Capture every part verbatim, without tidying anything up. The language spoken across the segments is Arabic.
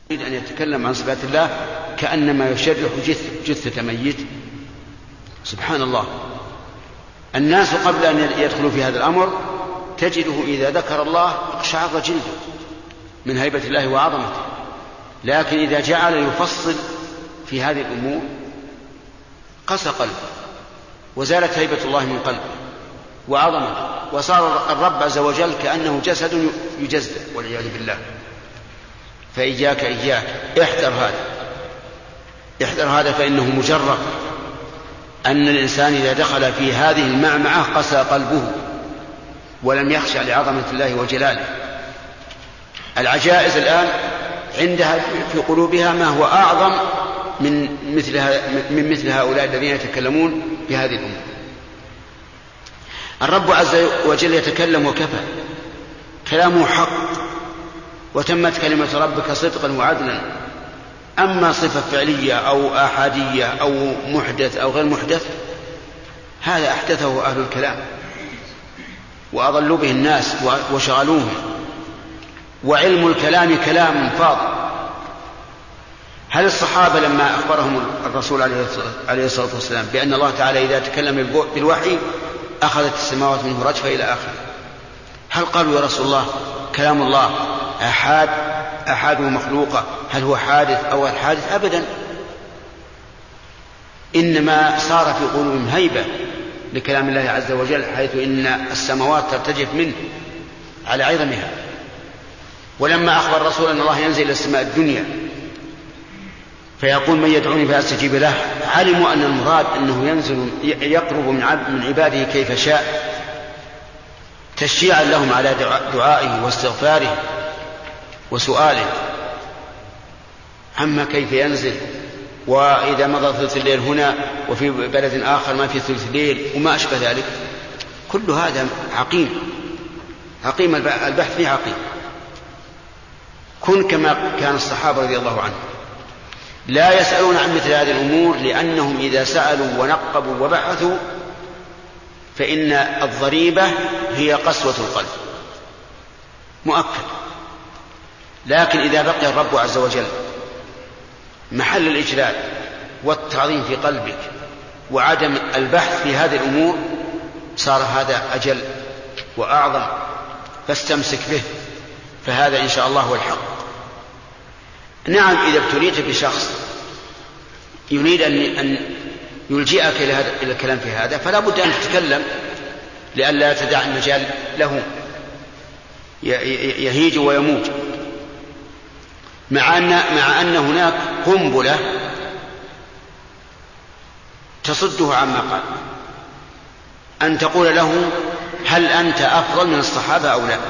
يريد أن يتكلم عن صفات الله كأنما يشرح جثة ميت. سبحان الله. الناس قبل أن يدخلوا في هذا الأمر تجده إذا ذكر الله اقشعر جلده من هيبة الله وعظمته، لكن إذا جعل يفصل في هذه الأمور قسى قلبه وزالت هيبة الله من قلبه وعظمته، وصار الرب عز وجل كأنه جسد يجزد والعياذ بالله. فإياك إياك احذر هذا، احذر هذا، فإنه مجرب أن الإنسان إذا دخل في هذه المعمعة قسى قلبه ولم يخشع لعظمة الله وجلاله. العجائز الآن عندها في قلوبها ما هو أعظم من مثل, من مثل هؤلاء الذين يتكلمون بهذه الأمور. الرب عز وجل يتكلم وكفى، كلامه حق وتمت كلمة ربك صدقا وعدلا. أما صفة فعلية أو آحادية أو محدث أو غير محدث هذا أحدثه أهل الكلام وأضلوا به الناس وشغلوهم، وعلم الكلام كلام فاضل. هل الصحابة لما أخبرهم الرسول عليه الصلاة والسلام بأن الله تعالى إذا تكلم بالوحي أخذت السماوات منه رجفة إلى آخره، هل قالوا يا رسول الله كلام الله أحاد أحاده مخلوقة، هل هو حادث أو غير حادث؟ أبدا، إنما صار في قلوبهم هيبة لكلام الله عز وجل، حيث إن السماوات ترتجف منه على عظمها. ولما أخبر الرسول أن الله ينزل إلى السماء الدنيا فيقول من يدعوني فأستجيب له، علموا أن المراد أنه ينزل يقرب من عباده كيف شاء، تشجيعا لهم على دعائه واستغفاره وسؤاله، أما كيف ينزل وإذا مضى ثلث الليل هنا وفي بلد آخر ما في ثلث الليل وما أشبه ذلك، كل هذا عقيم، عقيم البحث فيه عقيم. كن كما كان الصحابة رضي الله عنهم لا يسألون عن مثل هذه الأمور، لأنهم إذا سألوا ونقبوا وبحثوا فإن الضريبة هي قسوة القلب مؤكد. لكن إذا بقي الرب عز وجل محل الإجلال والتعظيم في قلبك وعدم البحث في هذه الأمور صار هذا أجل وأعظم، فاستمسك به، فهذا إن شاء الله هو الحق. نعم، إذا ابتليت بشخص يريد أن يلجئك إلى الكلام في هذا فلا بد أن تتكلم لئلا تدع المجال له يهيج ويموج، مع أن, مع أن هناك قنبلة تصده عما قال، أن تقول له هل أنت أفضل من الصحابة أو لا؟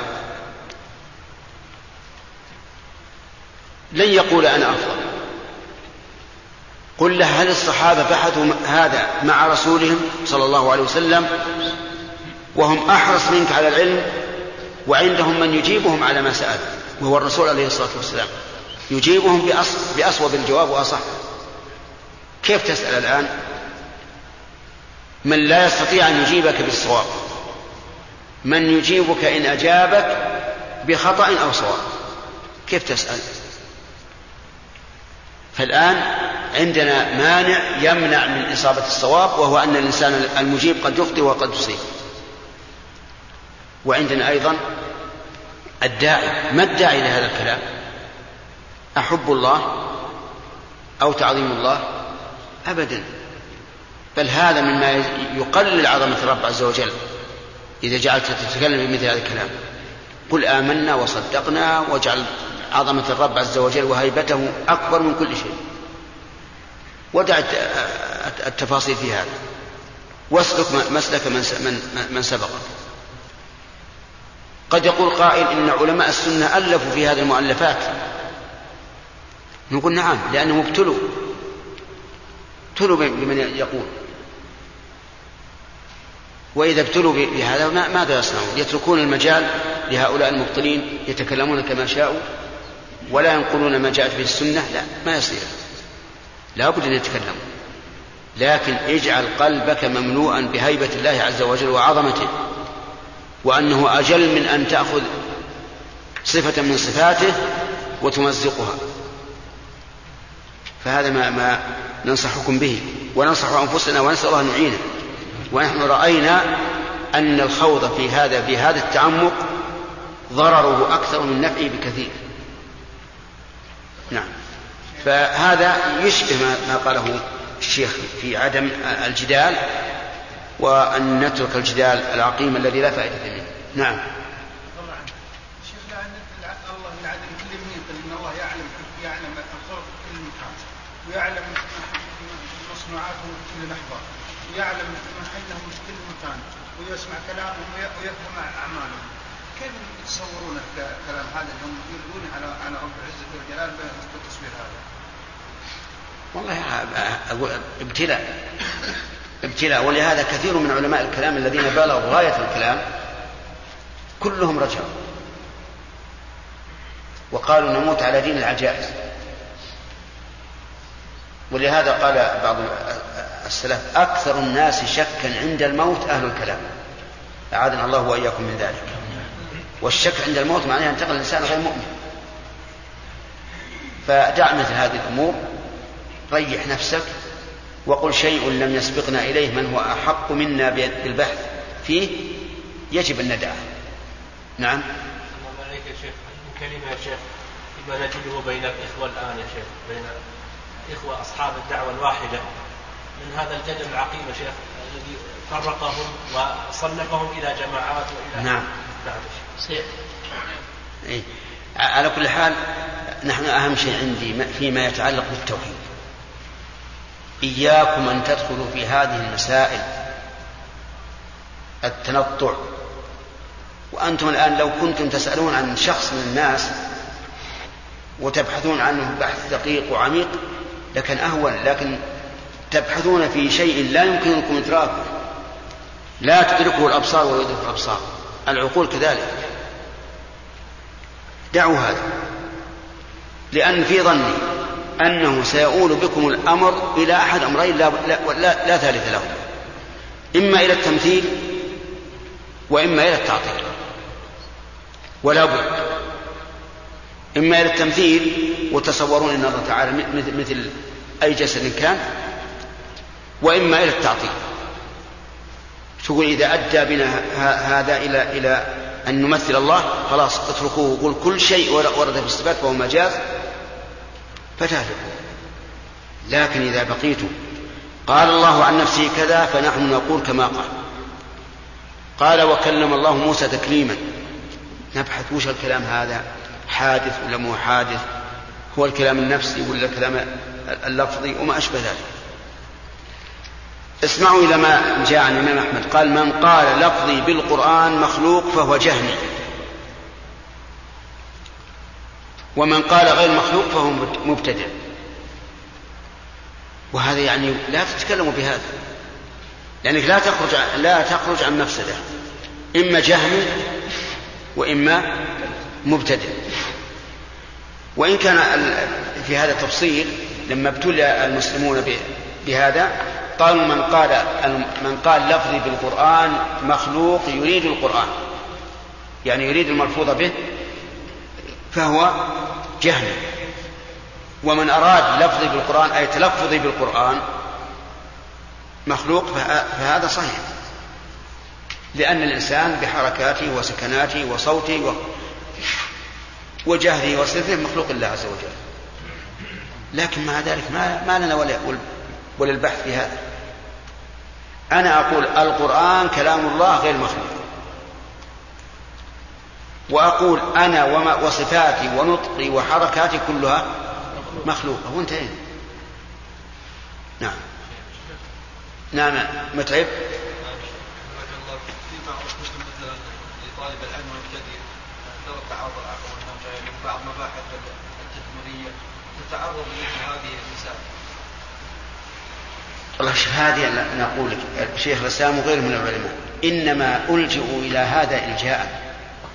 لن يقول أنا أفضل. قل له هل الصحابة بحثوا هذا مع رسولهم صلى الله عليه وسلم وهم أحرص منك على العلم وعندهم من يجيبهم على ما سأل وهو الرسول عليه الصلاة والسلام، يجيبهم بأصوب الجواب وأصح. كيف تسأل الآن من لا يستطيع أن يجيبك بالصواب، من يجيبك إن أجابك بخطأ أو صواب؟ كيف تسأل؟ فالآن عندنا مانع يمنع من إصابة الصواب، وهو أن الإنسان المجيب قد يخطئ وقد يصيب. وعندنا أيضا الداعي، ما الداعي لهذا الكلام؟ أحب الله أو تعظيم الله؟ أبدا، بل هذا مما يقلل عظمة الرب عز وجل إذا جعلت تتكلم بمثل هذا الكلام. قل آمنا وصدقنا، واجعل عظمة الرب عز وجل وهيبته أكبر من كل شيء، ودع التفاصيل في هذا، واسلك مسلك من سبق. قد يقول قائل إن علماء السنة ألفوا في هذه المؤلفات، نقول نعم، لأنهم ابتلوا ابتلوا بمن يقول، وإذا ابتلوا بهذا ماذا يصنعون؟ يتركون المجال لهؤلاء المبطلين يتكلمون كما شاءوا ولا ينقلون ما جاءت به السنة؟ لا، ما يصير، لا بد أن يتكلموا. لكن اجعل قلبك مملوءا بهيبة الله عز وجل وعظمته، وأنه أجل من أن تأخذ صفة من صفاته وتمزقها. فهذا ما, ما ننصحكم به وننصح أنفسنا ونسأل الله أن يعيننا. ونحن رأينا أن الخوض في هذا في هذا التعمق ضرره أكثر من نفعه بكثير. نعم. فهذا يشبه ما قاله الشيخ في عدم الجدال وأن نترك الجدال العقيم الذي لا فائدة منه. نعم. ويعلم مصنوعاتهم في كل لحظة ويعلم محلهم في كل مكان ويسمع كلامهم ويفهم أعمالهم. كيف يتصورون الكلام هذا هم يقولون على على رب العزة والجلال بالتصوير هذا؟ والله أقول ابتلاء ابتلاء ولهذا كثير من علماء الكلام الذين بلغوا غاية الكلام كلهم رجعوا وقالوا نموت على دين العجائز. ولهذا قال بعض السلف أكثر الناس شكا عند الموت أهل الكلام، أعاذنا الله وإياكم من ذلك. والشك عند الموت معناه ينتقل الإنسان غير مؤمن. فدع مثل هذه الأمور، ريح نفسك وقل شيء لم يسبقنا إليه من هو أحق منا بالبحث فيه يجب أن ندعه. نعم. السلام عليك يا شيخ. كلمة يا شيخ فيما نجده بين الإخوة الآن يا شيخ، بين إخوة أصحاب الدعوة الواحدة، من هذا الجدل العقيم يا شيخ الذي فرقهم وصنفهم إلى جماعات وإلى نعم. نعم شيخ. إيه. على كل حال نحن أهم شيء عندي فيما يتعلق بالتوحيد، إياكم أن تدخلوا في هذه المسائل التنطع. وأنتم الآن لو كنتم تسألون عن شخص من الناس وتبحثون عنه بحث دقيق وعميق لكن أهون، لكن تبحثون في شيء لا يمكنكم إدراكه، لا تدركه الأبصار ويدرك الأبصار، العقول كذلك. دعوا هذا، لأن في ظني أنه سيؤول بكم الأمر إلى أحد أمرين لا, لا, لا, لا ثالث له، إما إلى التمثيل وإما إلى التعطيل، ولا بد. إما إلى التمثيل وتصورون أن الله تعالى مثل أي جسد كان، وإما إلى التعطيل، تقول إذا أدى بنا هذا إلى إلى أن نمثل الله خلاص اتركوه، قل كل شيء ورد في الصفات فهو مجاز فتهلكوا. لكن إذا بقيتم قال الله عن نفسه كذا فنحن نقول كما قال. قال وكلم الله موسى تكليما، نبحث وش الكلام هذا، حادث ولا مو حادث، هو الكلام النفسي ولا الكلام اللفظي وما أشبه ذلك. اسمعوا إلى ما جاء عن الإمام أحمد قال من قال لفظي بالقرآن مخلوق فهو جهمي، ومن قال غير مخلوق فهو مبتدع. وهذا يعني لا تتكلموا بهذا، لأنك لا تخرج لا تخرج عن مفسدة، إما جهمي وإما مبتدع. وإن كان في هذا تفصيل، لما ابتلى المسلمون بهذا قالوا من قال من قال لفظي بالقرآن مخلوق يريد القرآن، يعني يريد الملفوظ به، فهو جهمي. ومن أراد لفظي بالقرآن أي تلفظي بالقرآن مخلوق فهذا صحيح، لأن الإنسان بحركاته وسكناته وصوته وجهره وسره مخلوق الله عز وجل. لكن مع ذلك ما, ما لنا ولا, ولا البحث في هذا. أنا أقول القرآن كلام الله غير مخلوق، وأقول أنا وما وصفاتي ونطقي وحركاتي كلها مخلوقة وانتهينا. نعم. نعم متعب. طالب العلم المبتدئ ترى تعرض بعض مباحث التدمرية تتعرض لمثل هذه المسائل. والله شوف هذه نقول لك شيخ الإسلام وغيره من العلماء إنما ألجئوا إلى هذا إلجاء.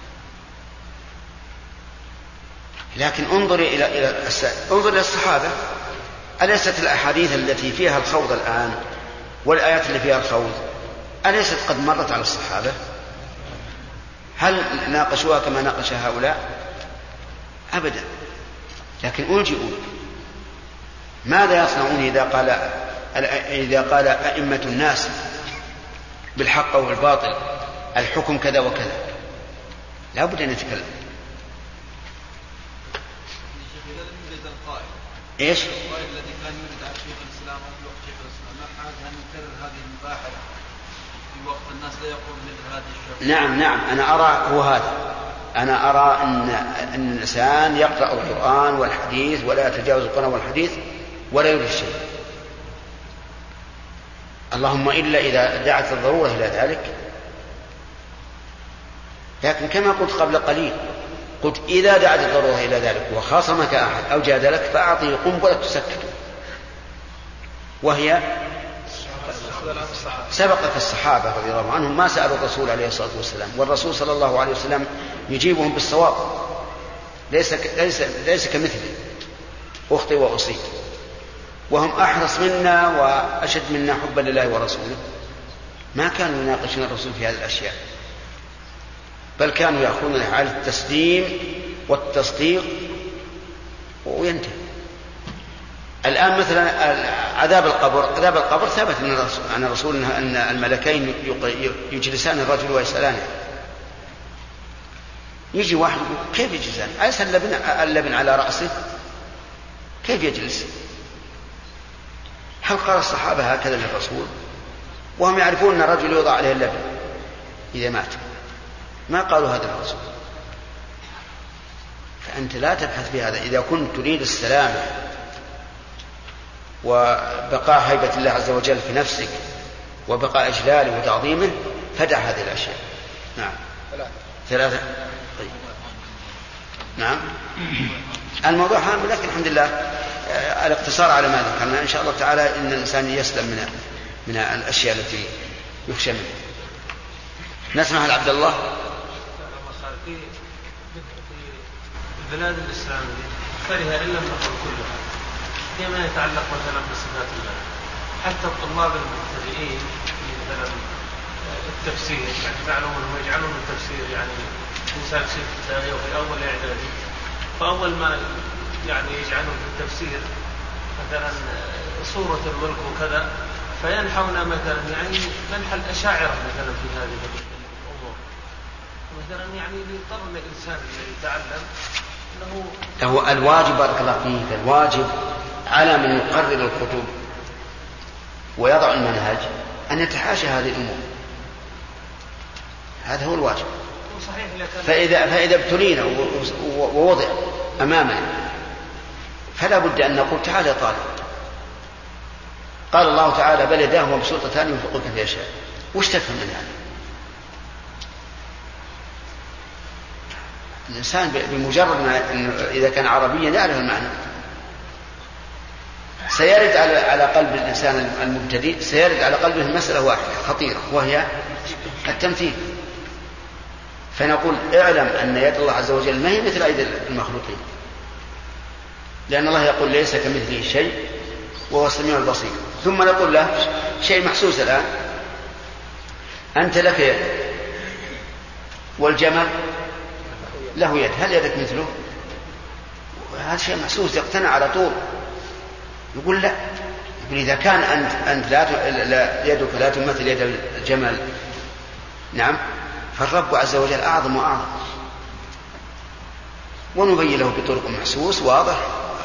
لكن انظر إلى إلى انظر إلى الصحابة، أليست الأحاديث التي فيها الخوض الآن والآيات اللي فيها الخوض أليست قد مرت على الصحابة؟ هل ناقشوها كما ناقش هؤلاء؟ أبدا. لكن ألجئوا ماذا يصنعون إذا قال إذا قال أئمة الناس بالحق أو بالباطل الحكم كذا وكذا؟ لا بد أن يتكلم. إيش؟ القائل الذي كان يريد على شيخ الإسلام أو في وقت شيخ الإسلام ما حاجة أن يكرر هذه المباحث في وقت الناس لا يقول مثل هذه الشيء. نعم نعم أنا أرى هو هذا، أنا أرى أن أن الإنسان يقرأ القرآن والحديث ولا يتجاوز القرآن والحديث ولا يريد شيء، اللهم إلا إذا دعت الضرورة إلى ذلك. لكن كما قلت قبل قليل، قلت إذا دعت الضرورة إلى ذلك وخاصمك أحد أو جادلك فأعطيه قنبلة تسكته، وهي سبقت الصحابة رضي الله عنهم ما سألوا الرسول عليه الصلاة والسلام، والرسول صلى الله عليه وسلم يجيبهم بالصواب، ليس ليس ليس كمثله أخطئ وأصيب، وهم أحرص منا وأشد منا حبا لله ورسوله، ما كانوا يناقشون الرسول في هذه الأشياء، بل كانوا يأخذون على التسليم والتصديق وينتهي. الآن مثلا عذاب القبر، عذاب القبر ثبت عن الرسول أن الملكين يجلسان الرجل ويسألانه، يجي واحد يقول كيف يجلسان؟ أليس اللبن, اللبن على رأسه؟ كيف يجلس؟ هل قال الصحابة هكذا للرسول وهم يعرفون أن الرجل يوضع عليه اللبن إذا مات؟ ما قالوا هذا للرسول. فأنت لا تبحث بهذا. إذا كنت تريد السلامة وبقاء هيبة الله عز وجل في نفسك وبقاء إجلاله وتعظيمه فدع هذه الأشياء. نعم ثلاثة. طيب. نعم الموضوع هام، لكن الحمد لله الاقتصار على ما ذكرنا إن شاء الله تعالى إن الإنسان يسلم من من الأشياء التي يخشى منها. نسمع لعبد الله. في البلاد الإسلامية فرها إلا النقل كلها فيما يتعلق مثلا بصفات الله، حتى الطلاب المبتدئين في مثلا التفسير، يعني معلوم أنهم يجعلون التفسير يعني إنسان في ابتدائي وفي أول إعدادي، فأول ما يعني يجعلون في التفسير مثلا صورة الملك وكذا فينحون مثلا يعني منح الأشاعرة مثلا في هذه الأمور، مثلا يعني يضطر الإنسان الذي يتعلم أنه هو الواجب بارك الله فيك، الواجب على من يقرر الكتب ويضع المنهج أن يتحاشى هذه الأمور، هذا هو الواجب. فإذا, فإذا ابتلينا ووضع أمامنا فلا بد أن نقول تعال يا طالب، قال الله تعالى بل يداه مبسوطتان ينفق كيف يشاء، وش تفهم من هذا؟ الإنسان بمجرد ما إذا كان عربيا يعرف المعنى سيرد على على قلب الإنسان المبتدئ، سيرد على قلبه مسألة واحدة خطيرة وهي التمثيل. فنقول اعلم أن يد الله عز وجل ما هي مثل أيدي المخلوقين، لأن الله يقول ليس كمثله شيء وهو السميع البصير. ثم نقول له شيء محسوس الآن، أنت لك يد والجمل له يد، هل يدك مثله؟ هذا شيء محسوس يقتنع على طول. يقول لا، يقول إذا كان أنت, أنت لا يدك لا تمثل يد الجمل، نعم، فالرب عز وجل أعظم وأعظم. ونبين له بطرق محسوس واضح.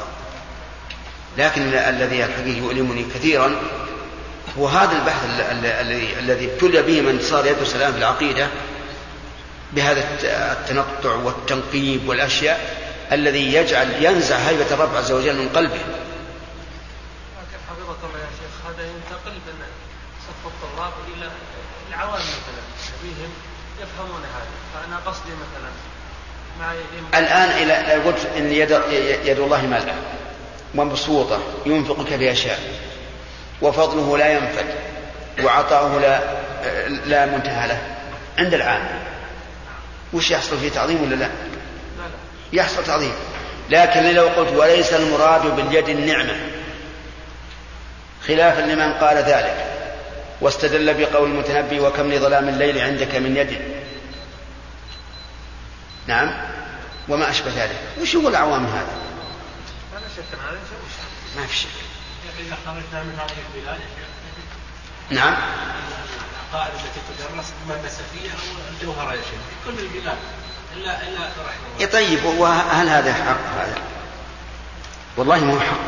لكن الذي الحقيقي يؤلمني كثيرا هو هذا البحث الذي الذي ابتلي به من صار يدرس الآن في العقيدة بهذا التنطع والتنقيب والأشياء الذي يجعل ينزع هيبة الرب عز وجل من قلبه. لكن حفظك الله يا شيخ هذا ينتقل من صف الطلاب إلى العوام مثلا بهم يفهمون هذا. فأنا قصدي مثلا مع الآن إلى قلت إن يد, يد الله ملأ ومبسوطة ينفق كيف يشاء وفضله لا ينفد وعطاؤه لا لا منتهى له عند العام، وش يحصل فيه تعظيم ولا لا؟ يحصل تعظيم. لكن لو قلت وليس المراد باليد النعمة خلافا لمن قال ذلك واستدل بقول المتنبي وكم لظلام الليل عندك من يد، نعم، وما أشبه ذلك، وش يقول العوام هذا؟ ما في شك. إذا خرجنا من هذه البلاد نعم. العقائد التي تدرس مهندسة فيها والجوهرة يا شيخ في كل البلاد إلا إلا رحمه الله. طيب وهل هذا حق؟ هذا والله ما هو حق.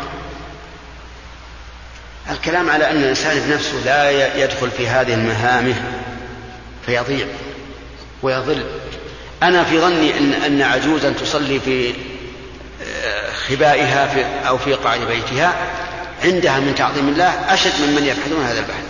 الكلام على أن الإنسان بنفسه لا يدخل في هذه المهامه فيضيع ويضل. أنا في ظني أن أن عجوزا تصلي في خبائها في أو في قاع بيتها عندها من تعظيم الله أشد من من يبحثون هذا البحث،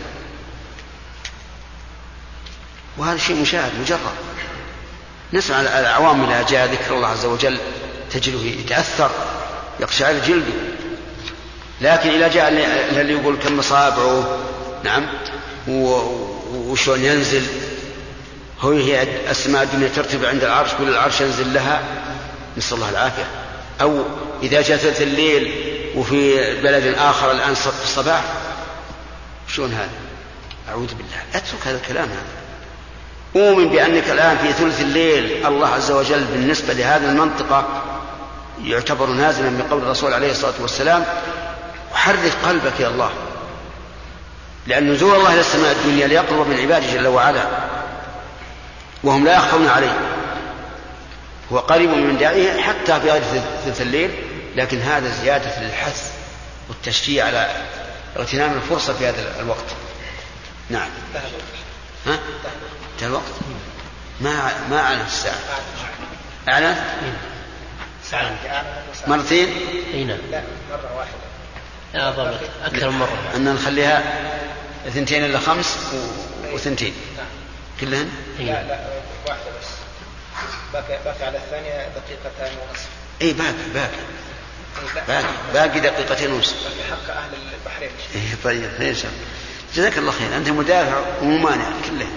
وهذا شيء مشاهد مجرد. نسمع العوام إذا جاء ذكر الله عز وجل تجده يتأثر يقشعر جلده، لكن إذا جاء اللي يقول كم أصابعه نعم وشون ينزل هو هي السماء الدنيا ترتفع عند العرش كل العرش ينزل لها، نسأل الله العافية. أو إذا جاء ثلث الليل وفي بلد آخر الآن في الصباح شون هذا؟ أعوذ بالله، أترك هذا الكلام. هذا أؤمن بأنك الآن في ثلث الليل الله عز وجل بالنسبة لهذه المنطقة يعتبر نازلا من قول الرسول عليه الصلاة والسلام، وحرك قلبك يا الله، لأن نزول الله إلى السماء الدنيا ليقرب من عباده جل وعلا وهم لا يخفون عليه، هو قريب من داعيه حتى في غير ثلث الليل، لكن هذا زيادة للحث والتشجيع على اغتنام الفرصة في هذا الوقت. نعم. ها؟ انتهى الوقت؟ ما ما أعلن الساعة. أعلن؟ ساعة. مرتين؟ أي نعم. لا مرة واحدة. لا ضبط أكثر من مرة. أن نخليها اثنتين إلا خمس وثنتين. كلهن؟ لا لا واحدة بس. باقي باقي على الثانية دقيقتين ونصف. إيه باقي باقي. باقي باقي دقيقتين ونصف. باقي حق أهل البحرين. إيه طيب خير شاء. جزاك الله خير، أنت مدافع وممانع كله.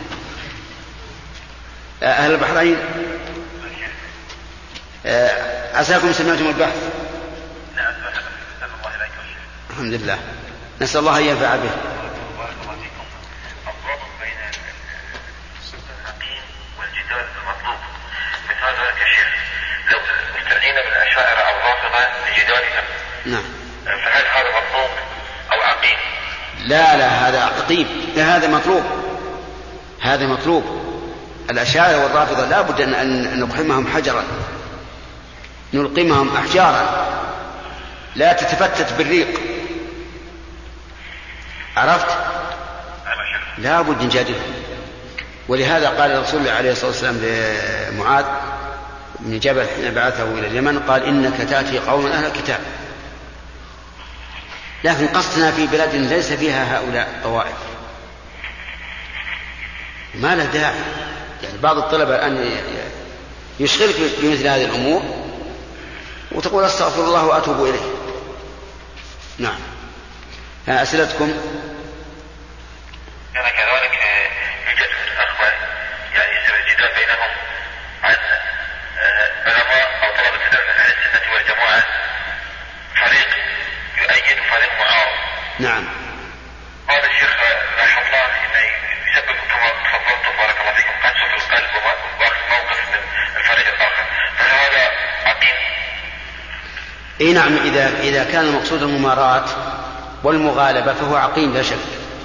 أهل البحرين عساكم سمعتم البحث؟ نعم نسأل الله إليكم. الحمد لله، نسأل الله أن ينفع به. بارك الله فيكم. الضابط بين الحقيم والجدال المطلوب مثل ذلك يا شيخ، لو استعين بالأشاعرة أو الرافضة لجدالهم نعم فهل هذا مطلوب أو عقيم؟ لا لا هذا عقيم، لا هذا مطلوب، هذا مطلوب. الأشاعرة والرافضة لا بد أن نقحمهم حجرا، نلقمهم أحجارا، لا تتفتت بالريق، عرفت؟ لا بد نجادلهم. ولهذا قال الرسول عليه الصلاة والسلام لمعاذ بن جبل حين بعثه إلى اليمن قال إنك تأتي قوما أهل الكتاب، لكن قصدنا في بلاد ليس فيها هؤلاء الطوائف، ما له داعي. يعني بعض الطلبة الآن يشغلك بمثل هذه الأمور وتقول أستغفر الله وأتوب إليه. نعم. أسئلتكم؟ يعني كذلك يوجد أخوة يعني يصير الجدال بينهم عن علماء أو طلبة العلم من أهل السنة والجماعة، فريق يؤيد وفريق معارض. نعم. هذا الشيخ لاحظناه انه يسبب كما تفضلتم بارك الله فيكم قسوة في القلب وواخذ موقف من الفريق الاخر، فهذا عقيم؟ اي نعم، اذا اذا كان المقصود المماراة والمغالبة فهو عقيم لا شك.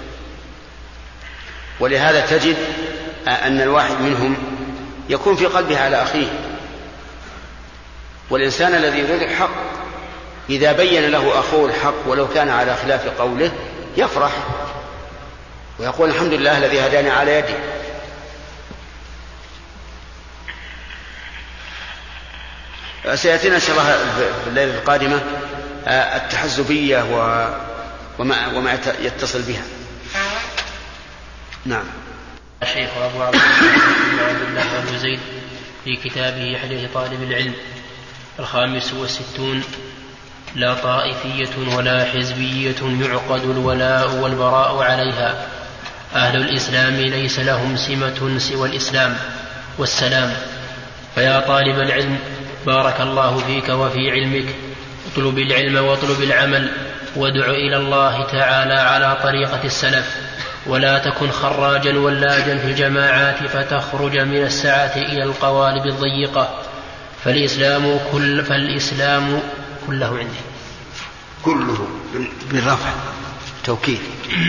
ولهذا تجد ان الواحد منهم يكون في قلبه على اخيه، والانسان الذي يريد الحق إذا بين له أخوه الحق ولو كان على خلاف قوله يفرح ويقول الحمد لله الذي هداني على يدي. سيأتينا إن شاء الله في الليلة القادمة التحزبية وما, وما يتصل بها. نعم. الشيخ أبو عبد الله بن زيد في كتابه حديث طالب العلم الخامس والستون: لا طائفية ولا حزبية يعقد الولاء والبراء عليها، أهل الإسلام ليس لهم سمة سوى الإسلام والسلام. فيا طالب العلم بارك الله فيك وفي علمك، اطلب العلم واطلب العمل، وادع إلى الله تعالى على طريقة السلف، ولا تكن خراجا ولاجا في الجماعات فتخرج من السعة إلى القوالب الضيقة، فالإسلام كل فالإسلام كله عندي. كله بالرفع توكيد.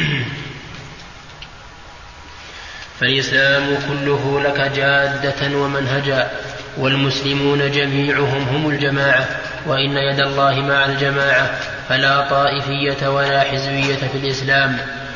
فالإسلام كله لك جادة ومنهجا، والمسلمون جميعهم هم الجماعة، وإن يد الله مع الجماعة، فلا طائفية ولا حزبية في الإسلام.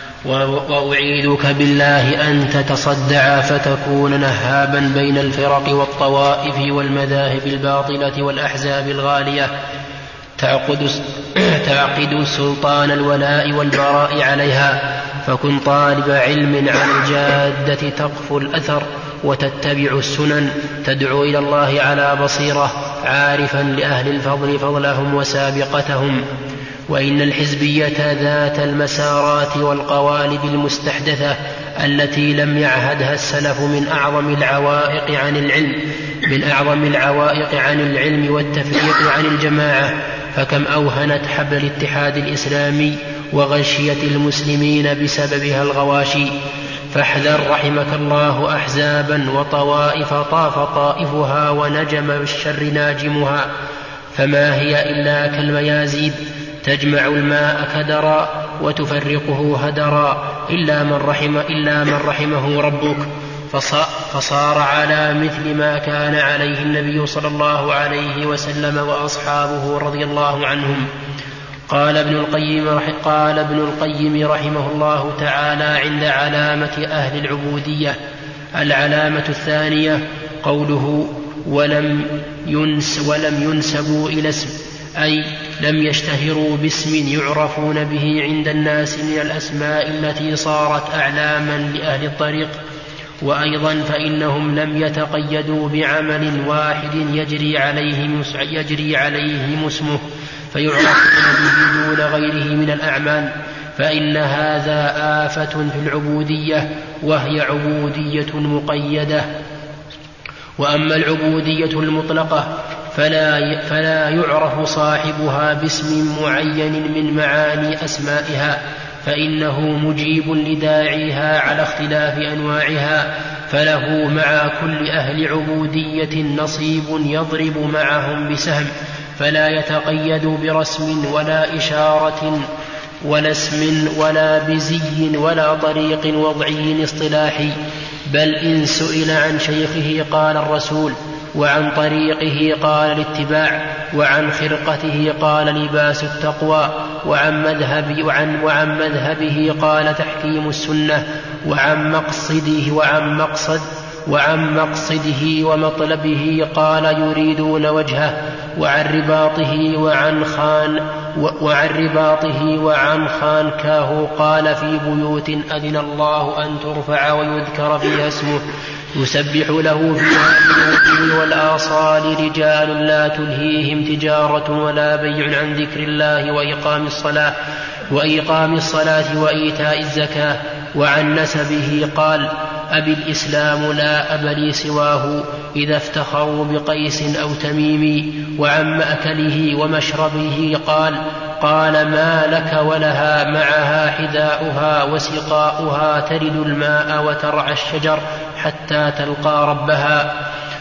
وأعيذك بالله أن تتصدع فتكون نهابا بين الفرق والطوائف والمذاهب الباطلة والأحزاب الغالية، تعقد, تعقد سلطان الولاء والبراء عليها. فكن طالب علم عن الجادة تقفو الأثر وتتبع السنن، تدعو إلى الله على بصيرة، عارفا لأهل الفضل فضلهم وسابقتهم. وإن الحزبية ذات المسارات والقوالب المستحدثة التي لم يعهدها السلف من أعظم العوائق عن العلم من أعظم العوائق عن العلم والتفريق عن الجماعة، فكم أوهنت حبل الاتحاد الإسلامي وغشية المسلمين بسببها الغواشي. فاحذر رحمك الله أحزابا وطوائف طاف طائفها ونجم بالشر ناجمها، فما هي إلا كالميازيب تجمع الماء كدرا وتفرقه هدرا، إلا من رحم إلا من رحمه ربك، فصار على مثل ما كان عليه النبي صلى الله عليه وسلم وأصحابه رضي الله عنهم. قال ابن القيم قال ابن القيم رحمه الله تعالى عند علامة أهل العبودية: العلامة الثانية قوله ولم ينس ولم ينسبوا إلى اسم، أي لم يشتهروا باسم يعرفون به عند الناس من الأسماء التي صارت أعلاما لأهل الطريق. وأيضا فإنهم لم يتقيدوا بعمل واحد يجري عليهم, يجري عليهم اسمه فيعرفون به دون غيره من الأعمال، فإن هذا آفة في العبودية، وهي عبودية مقيدة. وأما العبودية المطلقة فلا, فلا يعرف صاحبها باسم معين من معاني أسمائها، فإنه مجيب لداعيها على اختلاف أنواعها، فله مع كل أهل عبودية نصيب يضرب معهم بسهم، فلا يتقيد برسم ولا إشارة ولا اسم ولا بزي ولا طريق وضعي اصطلاحي، بل إن سئل عن شيخه قال الرسول، وعن طريقه قال الاتباع، وعن خرقته قال لباس التقوى، وعن مذهبه, وعن وعن مذهبه قال تحكيم السنة، وعن مقصده وعن مقصد وعن مقصده ومطلبه قال يريدون وجهه، وعن رباطه وعن خان وعن رباطه وعن خانكاه قال في بيوت أذن الله أن ترفع ويذكر فيها اسمه يسبح له فيها بالغدو والآصال رجال لا تلهيهم تجارة ولا بيع عن ذكر الله وإقام الصلاة وإقام الصلاة وإيتاء الزكاة. وعن نسبه قال أبي الإسلام لا أب لي سواه إذا افتخروا بقيس أو تميم. وعن مأكله ومشربه قال قال ما لك ولها معها حذاؤها وسقاؤها ترد الماء وترعى الشجر حتى تلقى ربها.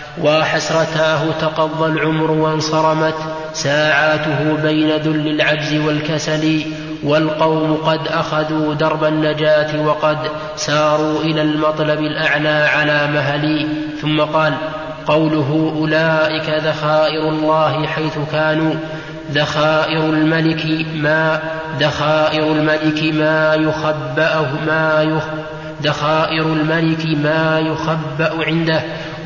وحسرتاه تقضى العمر وانصرمت ساعاته بين ذل العجز والكسل، والقوم قد أخذوا درب النجاة وقد ساروا إلى المطلب الأعلى على مهلي. ثم قال قوله أولئك ذخائر الله حيث كانوا، ذخائر الملك ما ذخائر الملك ما يخبأه ما يخ ذخائر الملك ما يخبأ عنده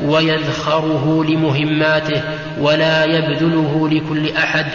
ويذخره لمهماته ولا يبذله لكل أحد،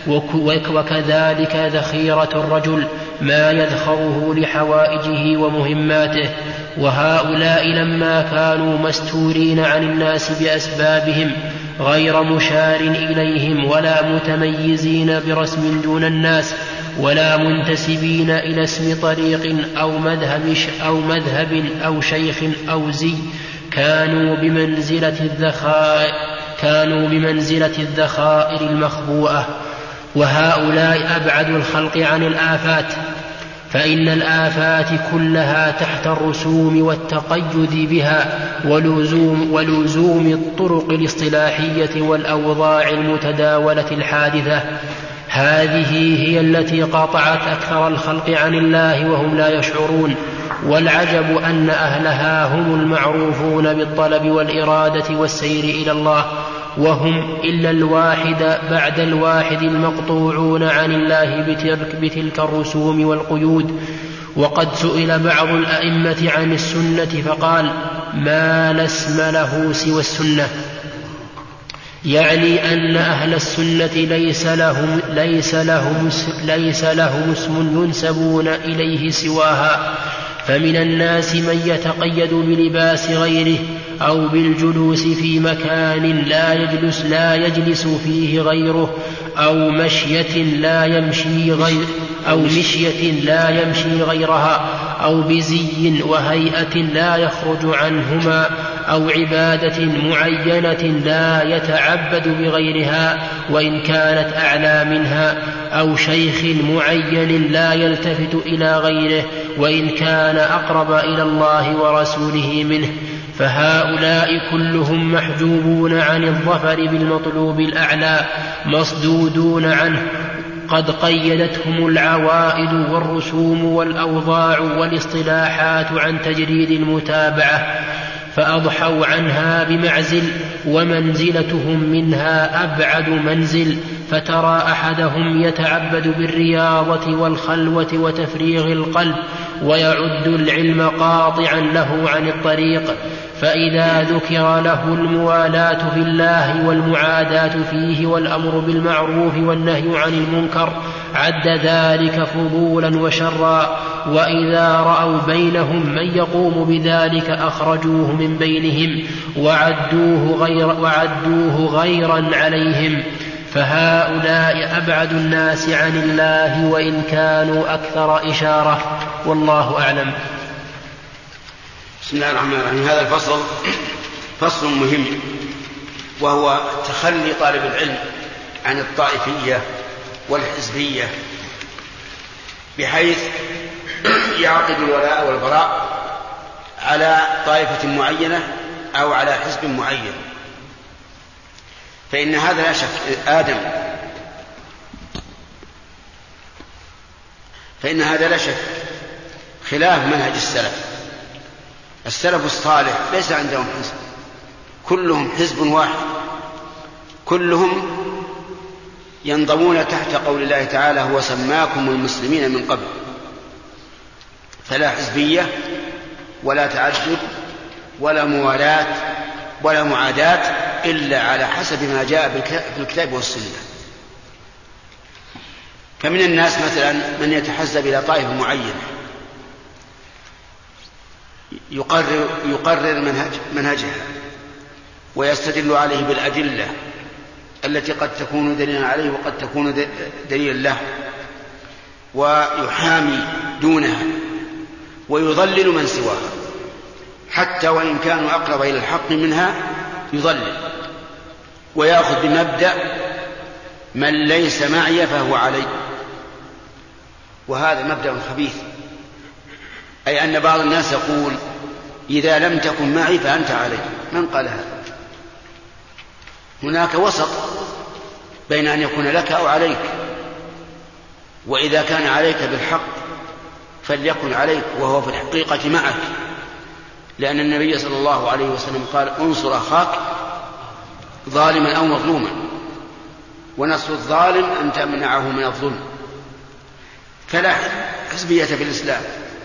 وكذلك ذخيرة الرجل ما يذخره لحوائجه ومهماته. وهؤلاء لما كانوا مستورين عن الناس بأسبابهم غير مشار إليهم ولا متميزين برسم دون الناس ولا منتسبين إلى اسم طريق أو مذهب أو مذهب أو شيخ أو زي، كانوا بمنزلة الذخائر كانوا بمنزلة الذخائر المخبوءة. وهؤلاء أبعد الخلق عن الآفات، فإن الآفات كلها تحت الرسوم والتقيد بها ولزوم, ولزوم الطرق الاصطلاحية والأوضاع المتداولة الحادثة، هذه هي التي قاطعت أكثر الخلق عن الله وهم لا يشعرون. والعجب أن أهلها هم المعروفون بالطلب والإرادة والسير إلى الله، وهم إلا الواحد بعد الواحد المقطوعون عن الله بتلك, بتلك الرسوم والقيود. وقد سئل بعض الأئمة عن السنة فقال: ما لا اسم له سوى السنة، يعني أن أهل السنة ليس لهم, ليس لهم, ليس لهم اسم ينسبون إليه سواها. فمن الناس من يتقيد بلباس غيره أو بالجلوس في مكان لا يجلس, لا يجلس فيه غيره، أو مشية لا يمشي غير أو مشية لا يمشي غيرها، أو بزي وهيئة لا يخرج عنهما، أو عبادة معينة لا يتعبد بغيرها وإن كانت أعلى منها، أو شيخ معين لا يلتفت إلى غيره وإن كان أقرب إلى الله ورسوله منه. فهؤلاء كلهم محجوبون عن الظفر بالمطلوب الأعلى، مصدودون عنه، قد قيدتهم العوائد والرسوم والأوضاع والاصطلاحات عن تجريد المتابعة، فأضحوا عنها بمعزل، ومنزلتهم منها أبعد منزل. فترى أحدهم يتعبد بالرياضة والخلوة وتفريغ القلب، ويعد العلم قاطعا له عن الطريق، فإذا ذكر له الموالاة في الله والمعاداة فيه والأمر بالمعروف والنهي عن المنكر عد ذلك فضولا وشرا، وإذا رأوا بينهم من يقوم بذلك أخرجوه من بينهم وعدوه, غير وعدوه غيرا عليهم. فهؤلاء أبعد الناس عن الله وإن كانوا أكثر إشارة، والله أعلم. بسم الله الرحمن الرحيم. هذا الفصل فصل مهم، وهو تخلي طالب العلم عن الطائفية والحزبية، بحيث يعقد الولاء والبراء على طائفة معينة أو على حزب معين. فإن هذا لا شك آدم فإن هذا لا شك خلاف منهج السلف. السلف الصالح ليس عندهم حزب، كلهم حزب واحد، كلهم ينضمون تحت قول الله تعالى: هو سماكم المسلمين من قبل. فلا حزبية ولا تعدد ولا موالاة ولا معاداة إلا على حسب ما جاء في الكتاب والسنة. فمن الناس مثلا من يتحزب إلى طائفة معينة، يقرر, يقرر منهج منهجها ويستدل عليه بالأدلة التي قد تكون دليلا عليه وقد تكون دليلا له، ويحامي دونها ويضلل من سواها، حتى وإن كانوا أقرب إلى الحق منها يضلل، ويأخذ بمبدأ من ليس معي فهو علي. وهذا مبدأ خبيث، أي أن بعض الناس يقول: إذا لم تكن معي فأنت علي. من قال هذا؟ هناك وسط بين أن يكون لك أو عليك، وإذا كان عليك بالحق فليكن عليك وهو في الحقيقة معك، لأن النبي صلى الله عليه وسلم قال: انصر أخاك ظالما أو مظلوما، ونصر الظالم أن تمنعه من الظلم. فلا حزبية في الإسلام.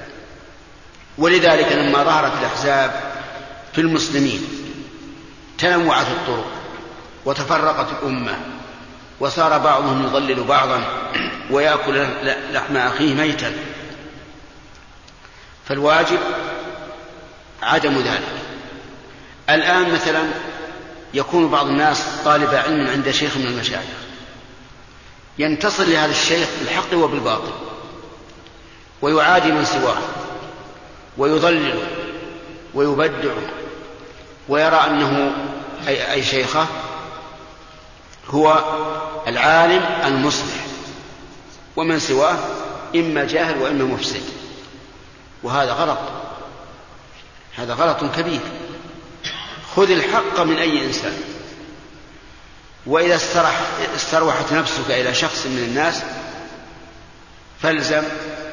ولذلك لما ظهرت الأحزاب في المسلمين تنوعت الطرق وتفرقت الأمة، وصار بعضهم يضلل بعضا ويأكل لحم أخيه ميتا. فالواجب عدم ذلك. الآن مثلا يكون بعض الناس طالب علم عند شيخ من المشايخ، ينتصر لهذا الشيخ بالحق وبالباطل، ويعادي من سواه ويضلله ويبدعه، ويرى أنه أي, أي شيخه هو العالم المصلح، ومن سواه إما جاهل وإما مفسد. وهذا غلط، هذا غلط كبير. خذ الحق من أي إنسان، وإذا استرح استروحت نفسك إلى شخص من الناس فالزم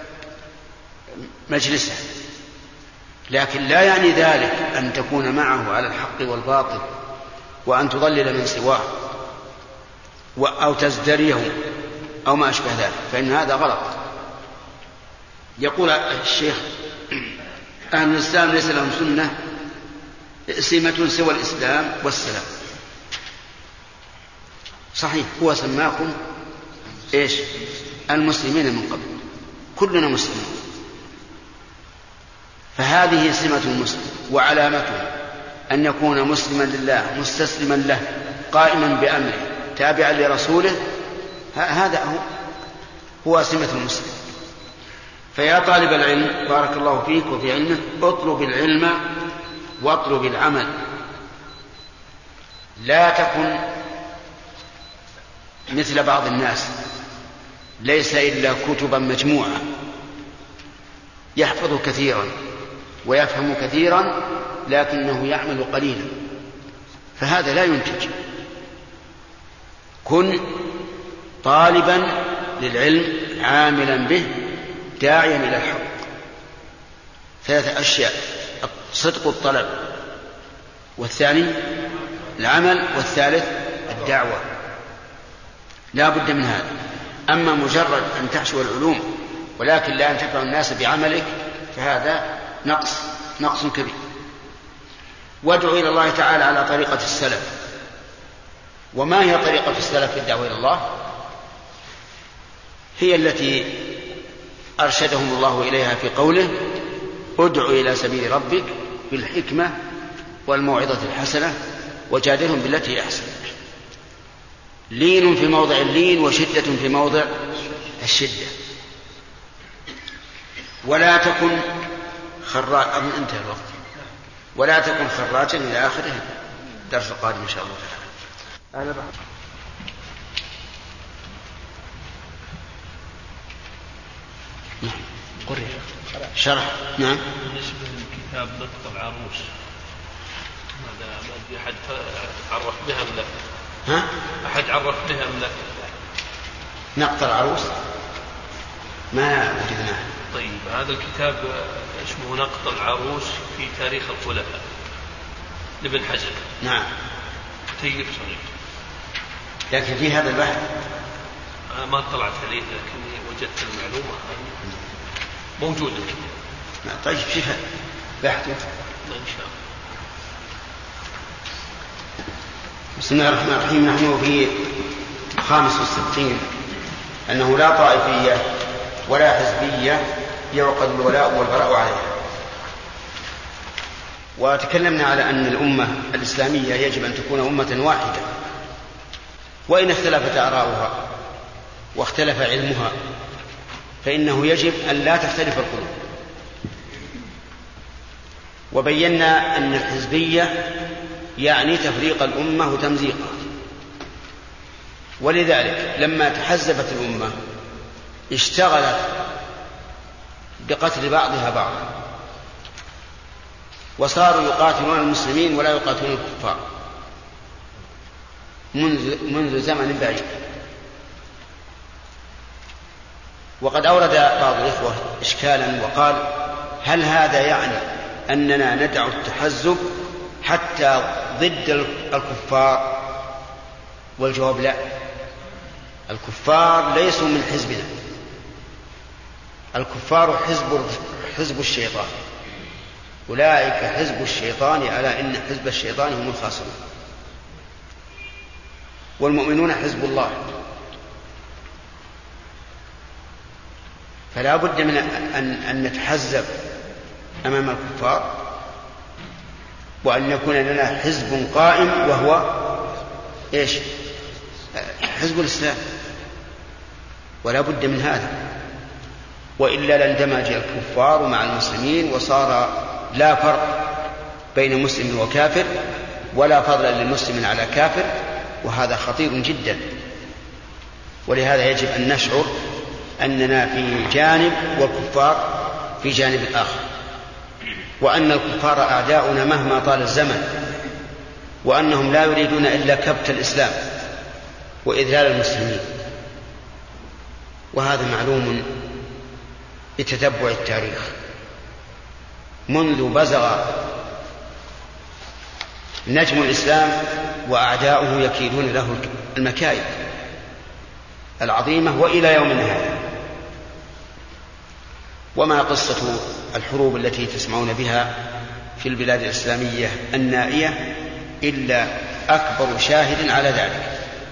مجلسه، لكن لا يعني ذلك أن تكون معه على الحق والباطل وأن تضلل من سواه أو تزدريه أو ما أشبه ذلك، فإن هذا غلط. يقول الشيخ أهل الإسلام ليس لهم سنة سمة سوى الإسلام والسلام. صحيح، هو سماكم إيش؟ المسلمين من قبل، كلنا مسلمين، فهذه سمة المسلم وعلامته أن يكون مسلما لله مستسلما له قائما بأمره تابعا لرسوله، هذا هو, هو سمة المسلم. فيا طالب العلم بارك الله فيك وفي علمك، اطلب العلم واطلب العمل، لا تكن مثل بعض الناس ليس إلا كتبا مجموعة يحفظ كثيرا ويفهم كثيرا لكنه يعمل قليلا، فهذا لا ينتج. كن طالبا للعلم عاملا به داعيا إلى الحق. ثلاثة أشياء: صدق الطلب، والثاني العمل، والثالث الدعوة، لا بد من هذا. أما مجرد أن تحشو العلوم ولكن لا أن تنفع الناس بعملك فهذا نقص نقص كبير. وادعو إلى الله تعالى على طريقة السلف. وما هي طريقة السلف في الدعوة إلى الله؟ هي التي أرشدهم الله إليها في قوله: ادع إلى سبيل ربك بالحكمة والموعظة الحسنة وجادلهم بالتي أحسن. لين في موضع اللين وشدة في موضع الشدة. ولا تكن خراج أظن انتهى الوقت. ولا تكن خراجا إلى آخره. الدرس القادم إن شاء الله تعالى. أهلا بك. قرر شرح. نعم. بالنسبة للكتاب نقط العروس، هذا ما أحد عرف بها أم لا؟ ها؟ أحد عرف بها أم لا؟ نقط العروس ما وجدناه. طيب، هذا الكتاب اسمه نقط العروس في تاريخ الخلفاء لابن حجر. نعم. كتيب صغير. لكن في هذا البحث أنا ما اطلعت عليه لكني وجدت المعلومة موجودة. طيب شوف بحثه إن شاء الله. بسم الله الرحمن الرحيم. نحن في خامس وستين أنه لا طائفية ولا حزبية يعقد الولاء والبراء عليها. وتكلمنا على أن الأمة الإسلامية يجب أن تكون أمة واحدة، وإن اختلفت آراؤها واختلف علمها فإنه يجب أن لا تختلف القلوب. وبينا أن الحزبية يعني تفريق الأمة وتمزيقها، ولذلك لما تحزبت الأمة اشتغلت بقتل بعضها بعضا، وصاروا يقاتلون المسلمين ولا يقاتلون الكفار منذ, منذ زمن بعيد. وقد أورد بعض الإخوة إشكالا وقال: هل هذا يعني أننا ندع التحزب حتى ضد الكفار؟ والجواب لا، الكفار ليسوا من حزبنا، الكفار حزب حزب الشيطان، أولئك حزب الشيطان، ألا إن حزب الشيطان هم الخاسرون، والمؤمنون حزب الله. فلا بد من أن, أن نتحزب أمام الكفار، وأن يكون لنا حزب قائم وهو إيش؟ حزب الإسلام، ولا بد من هذا، وإلا لاندمج الكفار مع المسلمين وصار لا فرق بين مسلم وكافر ولا فضل للمسلم على كافر، وهذا خطير جدا. ولهذا يجب أن نشعر أننا في جانب والكفار في جانب آخر، وأن الكفار أعداؤنا مهما طال الزمن، وأنهم لا يريدون إلا كبت الإسلام وإذلال المسلمين، وهذا معلوم بتتبع التاريخ منذ بزغ نجم الإسلام وأعداؤه يكيدون له المكائد العظيمة وإلى يومنا هذا. وما قصة الحروب التي تسمعون بها في البلاد الإسلامية النائية إلا أكبر شاهد على ذلك.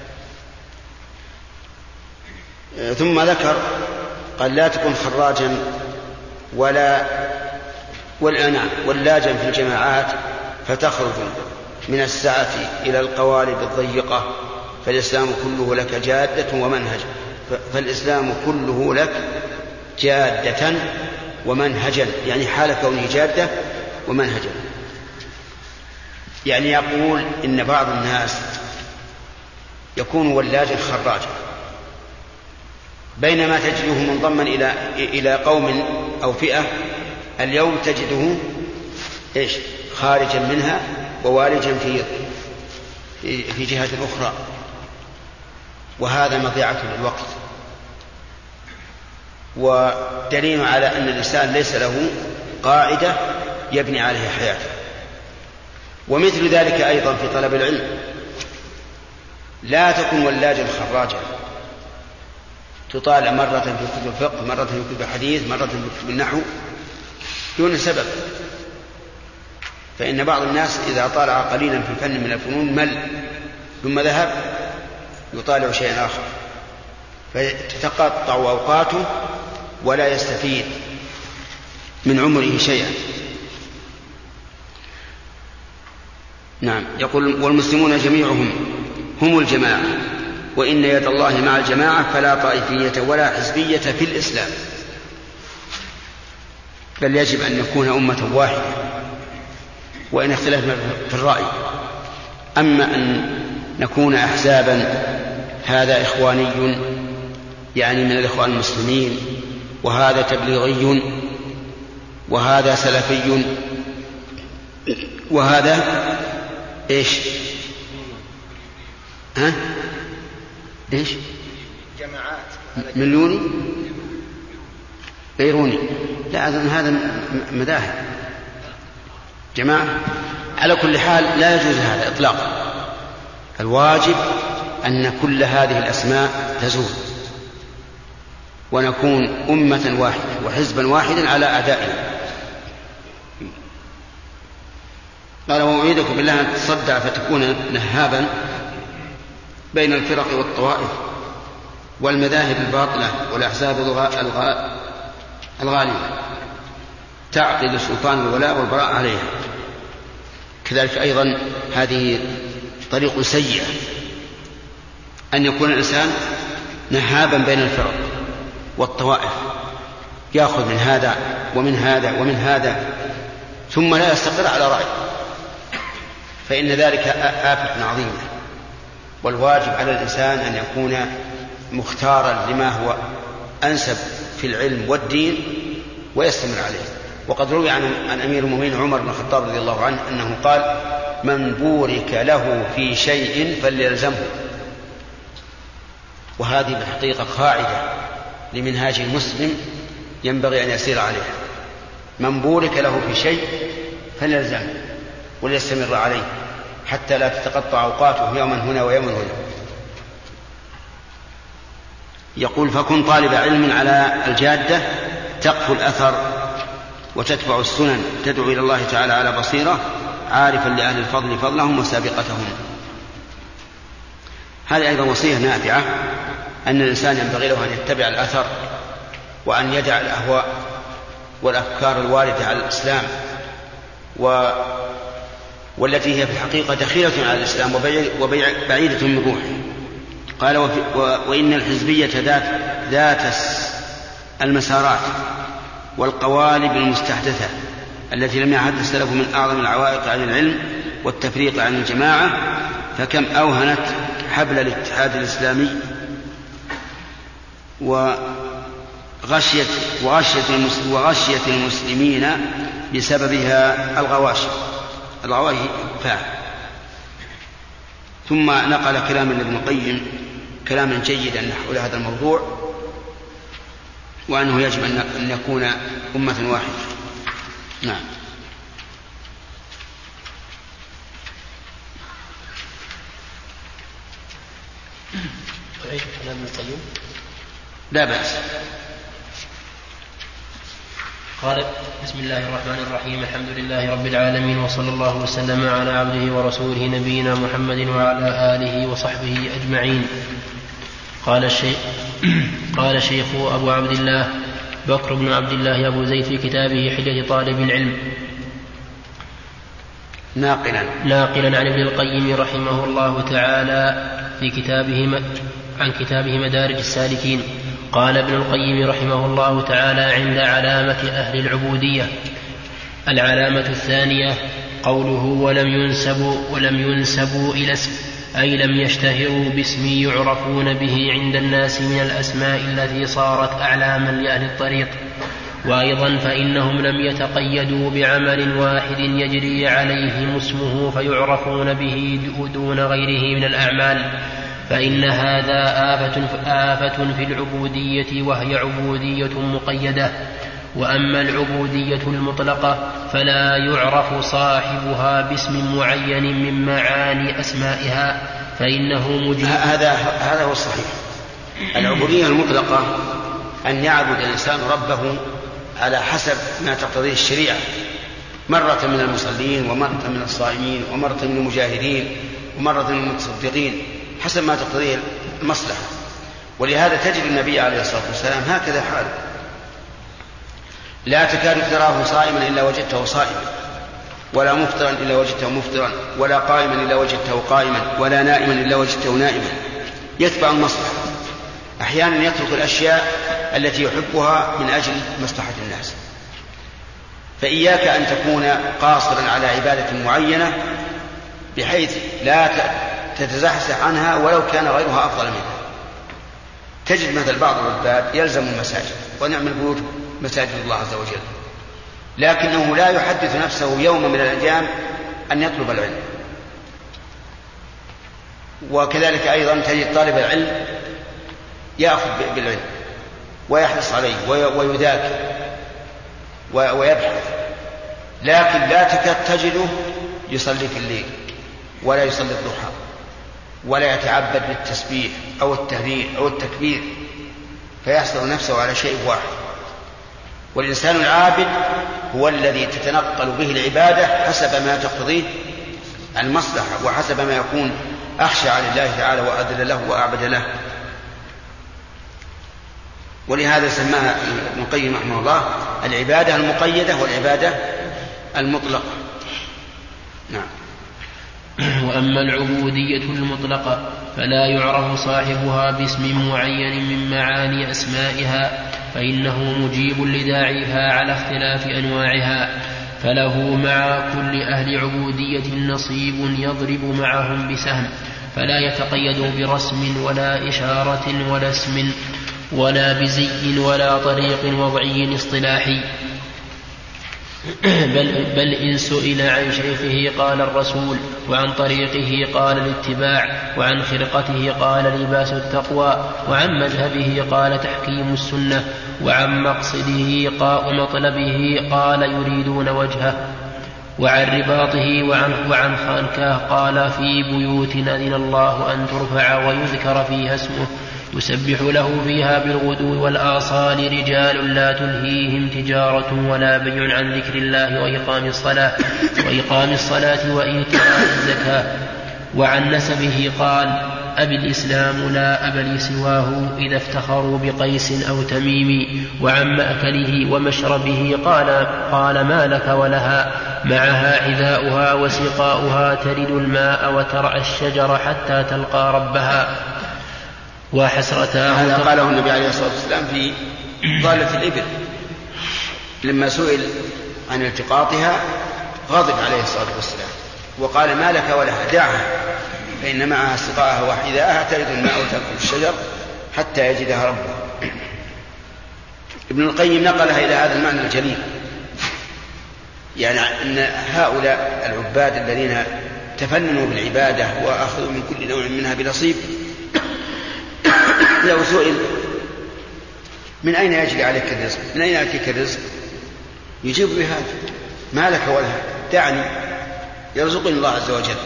ثم ذكر قال لا تكن خراجا ولا والأنا واللاجا في الجماعات فتخرج من السعة إلى القوالب الضيقة، فالإسلام كله لك جادة ومنهج فالإسلام كله لك جادة ومنهجا، يعني حال كونه جادة ومنهجا. يعني يقول إن بعض الناس يكون ولاجا خراجا، بينما تجده منضما إلى إلى قوم أو فئة اليوم تجده إيش خارجا منها ووالجا في في جهة أخرى، وهذا مضيعة للوقت ودليل على أن الإنسان ليس له قاعدة يبني عليها حياته. ومثل ذلك أيضا في طلب العلم، لا تكن ولاجا خراجا تطالع مرة في كتب الفقه، مرة في كتب الحديث، مرة في كتب النحو دون سبب، فإن بعض الناس إذا طالع قليلا في فن من الفنون مل ثم ذهب يطالع شيئا آخر فتتقطع أوقاته ولا يستفيد من عمره شيئا. نعم. يقول والمسلمون جميعهم هم الجماعة، وإن يد الله مع الجماعة فلا طائفية ولا حزبية في الإسلام، بل يجب أن نكون أمة واحدة وإن اختلفنا في الرأي. أما أن نكون أحزابا هذا إخواني يعني من الإخوان المسلمين، وهذا تبليغي، وهذا سلفي، وهذا إيش ها إيش جماعات مليوني بيروني، لا أظن هذا مذاهب جماعة. على كل حال لا يجوز هذا إطلاقا، الواجب أن كل هذه الأسماء تزول ونكون أمة واحدة وحزبا واحدا على أعدائنا. قال وأعيذك بالله أن تصدع فتكون نهابا بين الفرق والطوائف والمذاهب الباطلة والأحزاب الغالية تعقد سلطان الولاء والبراء عليها. كذلك أيضا هذه طريق سيئة أن يكون الإنسان نهابا بين الفرق والطوائف، يأخذ من هذا ومن هذا ومن هذا ثم لا يستقر على رأي، فإن ذلك آفة عظيمة. والواجب على الإنسان أن يكون مختارا لما هو أنسب في العلم والدين ويستمر عليه. وقد روي عن أمير المؤمنين عمر بن الخطاب رضي الله عنه أنه قال من بورك له في شيء فليلزمه، وهذه بالحقيقة قاعدة لمنهاج المسلم ينبغي أن يسير عليها. من بورك له في شيء فليلزمه وليستمر عليه حتى لا تتقطع أوقاته يوما هنا ويوما هنا. يقول فكن طالب علم على الجادة تقفو الأثر وتتبع السنن تدعو إلى الله تعالى على بصيرة عارفا لأهل الفضل فضلهم وسابقتهم. هذه أيضا وصية نافعة أن الإنسان ينبغي له أن يتبع الأثر وأن يدع الأهواء والأفكار الواردة على الإسلام و... والتي هي في الحقيقة دخيلة على الإسلام وبعيدة من روحه. قال وفي... و... وإن الحزبية ذات, ذات المسارات والقوالب المستحدثة التي لم يعهد السلف من أعظم العوائق عن العلم والتفريق عن الجماعة، فكم أوهنت حبل الاتحاد الإسلامي وغشيت وغشيت, وغشيت المسلمين بسببها الغواشي الغواشي فاعل. ثم نقل كلاما لابن القيم كلاما جيدا حول هذا الموضوع، وأنه يجب أن نكون أمة واحدة. نعم. تعيد كلام ابن القيم؟ لا بأس. قال: بسم الله الرحمن الرحيم، الحمد لله رب العالمين، وصلى الله وسلم على عبده ورسوله نبينا محمد وعلى آله وصحبه أجمعين. قال الشيخ قال الشيخ أبو عبد الله بكر بن عبد الله أبو زيد في كتابه حلية طالب العلم ناقلا ناقلا عن ابن القيم رحمه الله تعالى في كتابه عن كتابه مدارج السالكين، قال ابن القيم رحمه الله تعالى: عند علامة أهل العبودية. العلامة الثانية قوله ولم ينسبوا ولم ينسبوا إلى اسم، أي لم يشتهروا باسم يعرفون به عند الناس من الأسماء التي صارت أعلاما لأهل الطريق. وأيضا فإنهم لم يتقيدوا بعمل واحد يجري عليهم اسمه فيعرفون به دون غيره من الأعمال، فإن هذا آفة, آفة في العبودية، وهي عبودية مقيدة. وأما العبودية المطلقة فلا يعرف صاحبها باسم معين من معاني أسمائها، فإنه مجيب. هذا هذا هو الصحيح. العبودية المطلقة أن يعبد الإنسان ربه على حسب ما تقتضيه الشريعة، مرة من المصلين، ومرة من الصائمين، ومرة من المجاهدين، ومرة من المتصدقين، حسب ما تقتضيه المصلحة. ولهذا تجد النبي عليه الصلاة والسلام هكذا حاله: لا تكاد تراه صائما إلا وجدته صائما، ولا مفطرا إلا وجدته مفطرا، ولا قائما إلا وجدته قائما، ولا نائما إلا وجدته نائما، يتبع المصلحة. أحيانا يترك الأشياء التي يحبها من أجل مصلحة الناس. فإياك أن تكون قاصرا على عبادة معينة بحيث لا تتزحزح عنها ولو كان غيرها أفضل منها. تجد مثل بعض العباد يلزم المساجد، ونعم البيوت مساجد الله عز وجل، لكنه لا يحدث نفسه يوم من الأيام أن يطلب العلم. وكذلك أيضا تجد طالب العلم يأخذ بالعلم ويحرص عليه ويذاكر ويبحث، لكن لا تكاد تجده يصلي في الليل، ولا يصلي الضحى، ولا يتعبد بالتسبيح أو التهليل أو التكبير، فيحصر نفسه على شيء واحد. والإنسان العابد هو الذي تتنقل به العبادة حسب ما تقتضيه المصلحة، وحسب ما يكون أخشع لله تعالى وأذل له وأعبد له. ولهذا سماها ابن القيم رحمه الله العبادة المقيدة والعبادة المطلقة. نعم. وأما العبودية المطلقة فلا يعرف صاحبها باسم معين من معاني أسمائها، فإنه مجيب لداعيها على اختلاف أنواعها، فله مع كل أهل عبودية نصيب يضرب معهم بسهم، فلا يتقيد برسم ولا إشارة ولا اسم ولا بزي ولا طريق وضعي اصطلاحي، بل, بل إن سئل عن شيخه قال الرسول، وعن طريقه قال الاتباع، وعن خرقته قال لباس التقوى، وعن مذهبه قال تحكيم السنة، وعن مقصده ومطلبه قال يريدون وجهه، وعن رباطه وعن, وعن خانكاه قال في بيوت أذن الله أن ترفع ويذكر فيها اسمه يسبح له فيها بالغدو والآصال رجال لا تلهيهم تجارة ولا بيع عن ذكر الله وإقام الصلاة وإقام الصلاة وإيتاء الزكاة. وعن نسبه قال أبي الإسلام لا أب لي سواه إذا افتخروا بقيس أو تميم. وعن مأكله ومشربه قال قال ما لك ولها معها حذاؤها وسقاؤها ترد الماء وترعى الشجر حتى تلقى ربها وحسرتاه. هذا قاله النبي عليه الصلاة والسلام في ضالة الإبل لما سئل عن التقاطها غضب عليه الصلاة والسلام وقال ما لك ولها دعها فإن معها سقاءها وحذاءها ترد الماء وتأكل الشجر حتى يجدها ربها. ابن القيم نقلها إلى هذا المعنى الجليل، يعني أن هؤلاء العباد الذين تفننوا بالعبادة وأخذوا من كل نوع منها بنصيب لو سئل من أين يجري عليك الرزق، من أين يأتيك الرزق، يجيب بهذا: ما لك ولا دعني يرزقني الله عز وجل.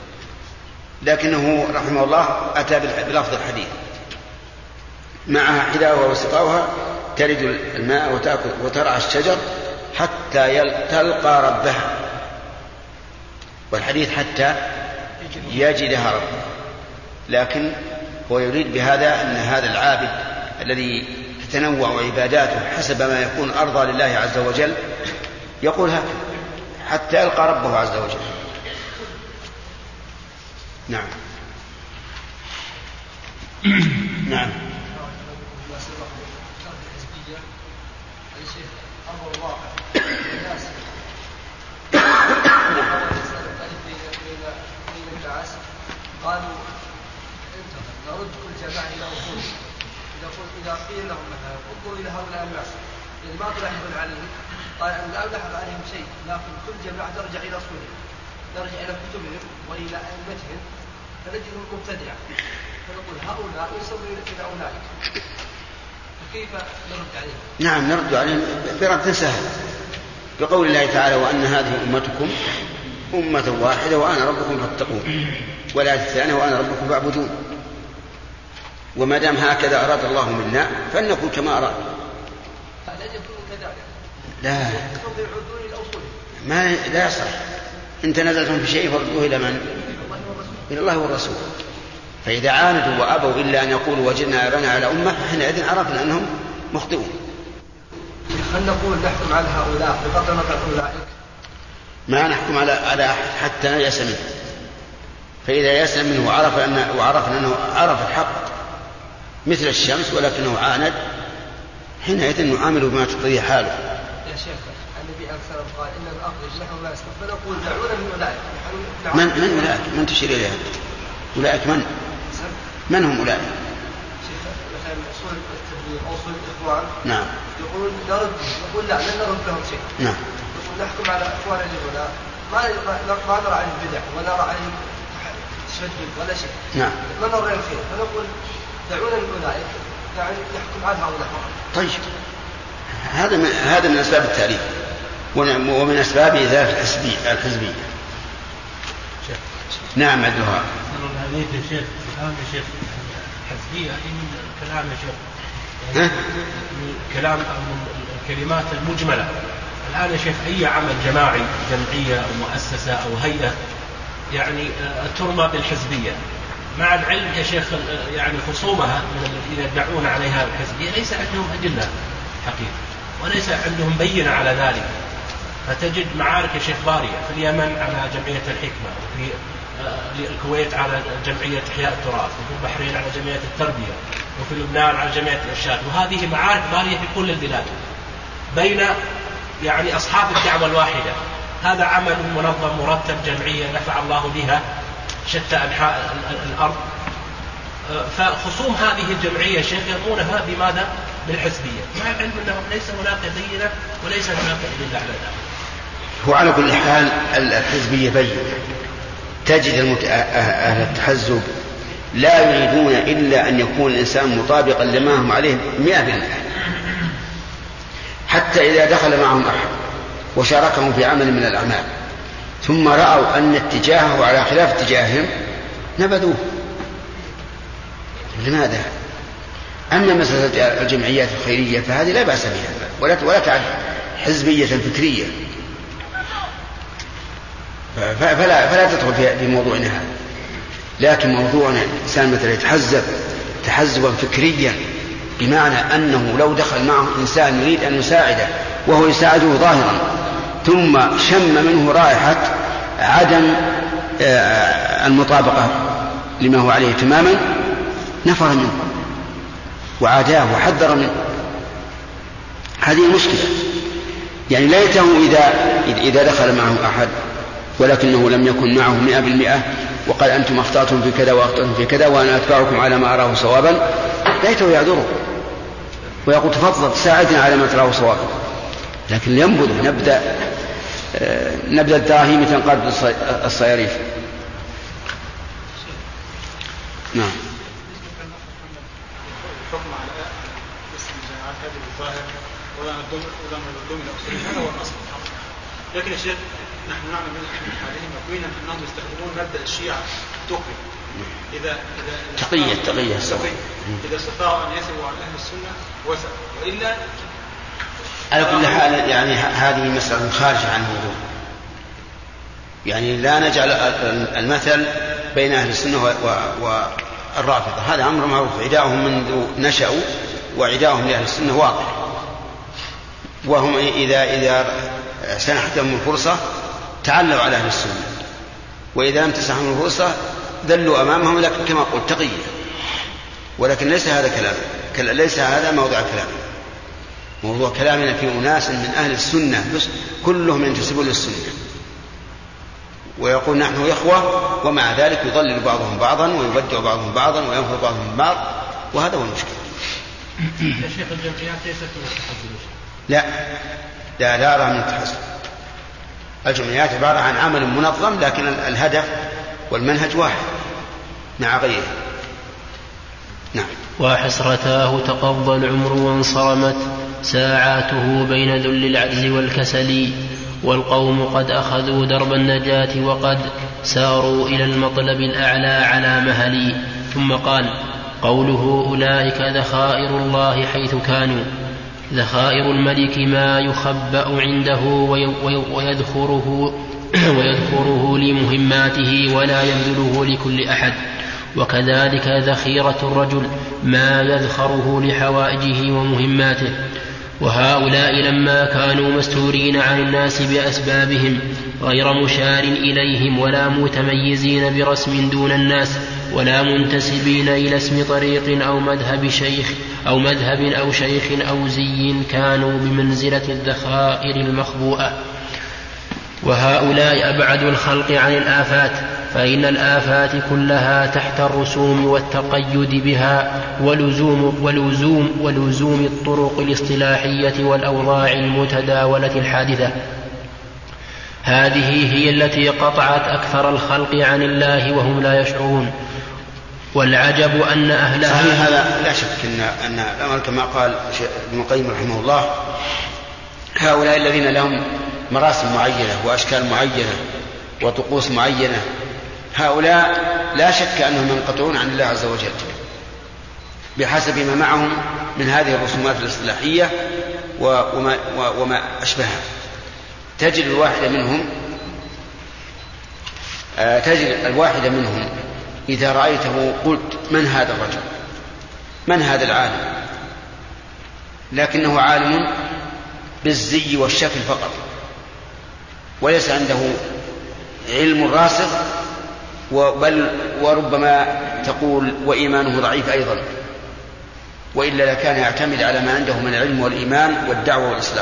لكنه رحمه الله أتى بلفظ الحديث: معها حلاوة وسقاوها تلد الماء وتأكل وترعى الشجر حتى تلقى ربها، والحديث حتى يجدها ربها. لكن هو يريد بهذا أن هذا العابد الذي تتنوع عباداته حسب ما يكون أرضى لله عز وجل يقول هكذا حتى يلقى ربه عز وجل. نعم. نعم. قالوا نرد كل جماعة إلى أصوله. إذا إذا قيل لهم مثلا انظروا إلى هؤلاء الناس يعني ما تلاحظون عليهم، قال أن لا نلاحظ عليهم شيء، لكن كل جماعة ترجع إلى أصولهم، نرجع إلى كتبهم وإلى أئمتهم فنجدهم مبتدعة، فنقول هؤلاء يصلون إلى أولئك، فكيف نرد عليهم؟ نعم نرد عليهم برد سهل بقول الله تعالى: وأن هذه أمتكم أمة واحدة وأنا ربكم فاتقون، ولا الثانية وأنا ربكم فاعبدون. وما دام هكذا أراد الله منا فلنكن كما أراد. لا ما لا يصح. إن تنازلتم في شيء فردوه إلى من؟ إلى الله والرسول. فإذا عاندوا وأبوا إلا أن يقولوا وجدنا آباءنا على أمة حينئذ عرفنا أنهم مخطئون. هل نقول نحكم على هؤلاء بقدر نظر أولئك؟ ما نحكم على على أحد حتى يأس منه، فإذا يأس منه وعرف أنه وعرفنا أنه عرف الحق مثل الشمس ولكنه عاند حينئذ نعامله بما تقتضيه حاله. يا شيخ النبي أكثر قال إن الأرض نحن لا يسمح، فنقول دعونا من أولئك. من من أولئك؟ من تشير إليها؟ أولئك من؟ من هم أولئك؟ شيخ مثلا أصول التبليغ أو أصول الإخوان. نعم. يقول نرد، نقول لا لن نرد لهم شيء. نعم. نحكم على أخوان الهدى ما ما نرى عن البدع ولا نرى عن التشدد ولا شيء. نعم. ما نرى الخير، فنقول دعونا من أولئك يعني نحكم على هؤلاء فقط. طيب هذا من هذا من أسباب التعريف ومن أسباب إزالة الحزبية الحزبية. نعم عبد الوهاب. الحديث يا شيخ الآن يا شيخ الحزبية من كلام يا شيخ يعني من كلام من الكلمات المجملة. الآن يا شيخ أي عمل جماعي جمعية أو مؤسسة أو هيئة يعني ترمى بالحزبية، مع العلم يا شيخ يعني خصومها من الذين يدعون عليها الحزبية ليس عندهم أدلة حقيقة وليس عندهم بينة على ذلك. فتجد معارك يا شيخ ضارية في اليمن على جمعية الحكمة، وفي الكويت على جمعية إحياء التراث، وفي البحرين على جمعية التربية، وفي لبنان على جمعية الإرشاد، وهذه معارك ضارية في كل البلاد بين يعني أصحاب الدعوة الواحدة. هذا عمل منظم مرتب جمعية نفع الله بها شتى أنحاء الأرض. فخصوم هذه الجمعية شيخ يرمونها بماذا؟ بالحزبية، مع العلم أنه ليس هناك بينة وليس هناك أدلة على ذلك. هو على كل حال الحزبية بينة. تجد أهل التحزب لا يريدون إلا أن يكون الإنسان مطابقا لما هم عليه مئة بالمئة، حتى إذا دخل معهم أحد وشاركهم في عمل من الأعمال ثم رأوا أن اتجاهه على خلاف اتجاههم نبذوه. لماذا؟ أما مسألة الجمعيات الخيرية فهذه لا بأس بها ولا ولا تعد حزبية فكرية، فلا فلا تدخل في موضوعنا هذا. لكن موضوعنا الإنسان مثلا يتحزب تحزبا فكريا بمعنى أنه لو دخل معه إنسان يريد أن يساعده وهو يساعده ظاهرا ثم شم منه رائحة عدم المطابقة لما هو عليه تماما نفر منه وعاداه وحذر منه. هذه المشكلة. يعني ليته إذا إذا دخل معه أحد ولكنه لم يكن معه مئة بالمئة وقال أنتم أخطأتم في كذا وأخطأتم في كذا وأنا أتبعكم على ما أراه صوابا، ليته يعذره ويقول تفضل ساعدنا على ما تراه صوابا. لكن ينبذ نبدأ نبدأ الدراهم تنقاد الصياريف. بالنسبة الظاهر ولا ندوم ولا ندوم إلى أصول هذا هو الأصل. لكن يا شيخ نحن نعلم من حالهم يقينا أنهم يستخدمون مبدأ الشيعة التقي إذا إذا تقية تقية إذا استطاعوا أن يسروا عن أهل السنة وسع، وإلا على كل حال يعني هذه مسألة خارجة عن الموضوع، يعني لا نجعل المثل بين أهل السنة والرافضة، هذا أمر معروف، عداؤهم منذ نشأوا وعداؤهم لأهل السنة واضح، وهم إذا إذا سنحت لهم الفرصة تعلوا على أهل السنة، وإذا لم تسنحهم الفرصة ذلوا أمامهم، لكن كما قلت تقية، ولكن ليس هذا كلام، ليس هذا موضع كلام. موضوع كلامنا في أناس من أهل السنة كلهم ينتسبون للسنة ويقول نحن إخوة، ومع ذلك يضلل بعضهم بعضا ويبدع بعضهم بعضا وينفر بعضهم بعض، وهذا هو المشكلة. يا شيخ الجمعيات ليست من التحزب؟ لا لا لا أرى من التحزب. الجمعيات عبارة عن عمل منظم، لكن الهدف والمنهج واحد مع غيره. نعم. وحسرتاه تقضى العمر وانصرمت ساعاته بين ذل العجز والكسل، والقوم قد أخذوا درب النجاة وقد ساروا إلى المطلب الأعلى على مهلي. ثم قال: قوله أولئك ذخائر الله حيث كانوا، ذخائر الملك ما يخبأ عنده ويذخره, ويذخره لمهماته ولا يبذله لكل أحد، وكذلك ذخيرة الرجل ما يذخره لحوائجه ومهماته. وهؤلاء لما كانوا مستورين عن الناس بأسبابهم غير مشار إليهم ولا متميزين برسم دون الناس ولا منتسبين إلى اسم طريق أو مذهب شيخ أو مذهب أو شيخ أو زي، كانوا بمنزلة الذخائر المخبوءة. وهؤلاء أبعد الخلق عن الآفات، فإن الآفات كلها تحت الرسوم والتقيد بها ولزوم, ولزوم, ولزوم الطرق الاصطلاحية والأوضاع المتداولة الحادثة. هذه هي التي قطعت أكثر الخلق عن الله وهم لا يشعرون. والعجب أن أهلها صحيح، هذا لا شك أن, أن الأمر كما قال ابن القيم رحمه الله، هؤلاء الذين لهم مراسم معينة وأشكال معينة وطقوس معينة، هؤلاء لا شك أنهم ينقطعون عن الله عز وجل بحسب ما معهم من هذه الرسومات الاصطلاحية وما, وما أشبهها. تجد الواحد منهم تجد الواحد منهم إذا رأيته قلت: من هذا الرجل؟ من هذا العالم؟ لكنه عالم بالزي والشكل فقط، وليس عنده علم راسخ، بل وربما تقول وإيمانه ضعيف أيضا، وإلا لكان يعتمد على ما عنده من العلم والإيمان والدعوة والإصلاح.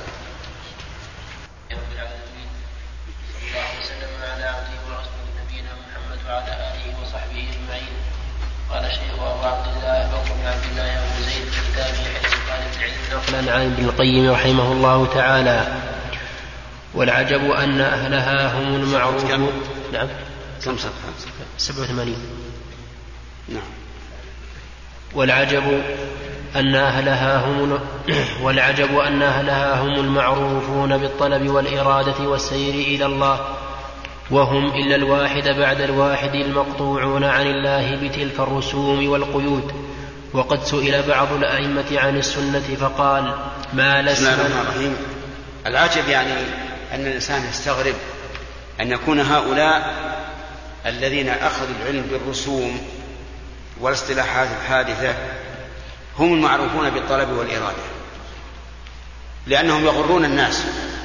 قال شيخ أبو عبد الله بكر بن عبد الله أبو زيد في كتابه حديث طالب العلم نقلا عن ابن القيم رحمه الله تعالى: والعجب أن أهلها هم المعروفون. نعم سبعة وثمانين. نعم. والعجب أن أهلها هم والعجب أن أهلها هم المعروفون بالطلب والإرادة والسير إلى الله، وهم إلا الواحد بعد الواحد المقطوعون عن الله بتلك الرسوم والقيود. وقد سئل بعض الأئمة عن السنة فقال: ما لسنا. العجب يعني أن الإنسان يستغرب أن يكون هؤلاء الذين أخذوا العلم بالرسوم والاصطلاحات الحادثة هم المعروفون بالطلب والإرادة، لأنهم يغرون الناس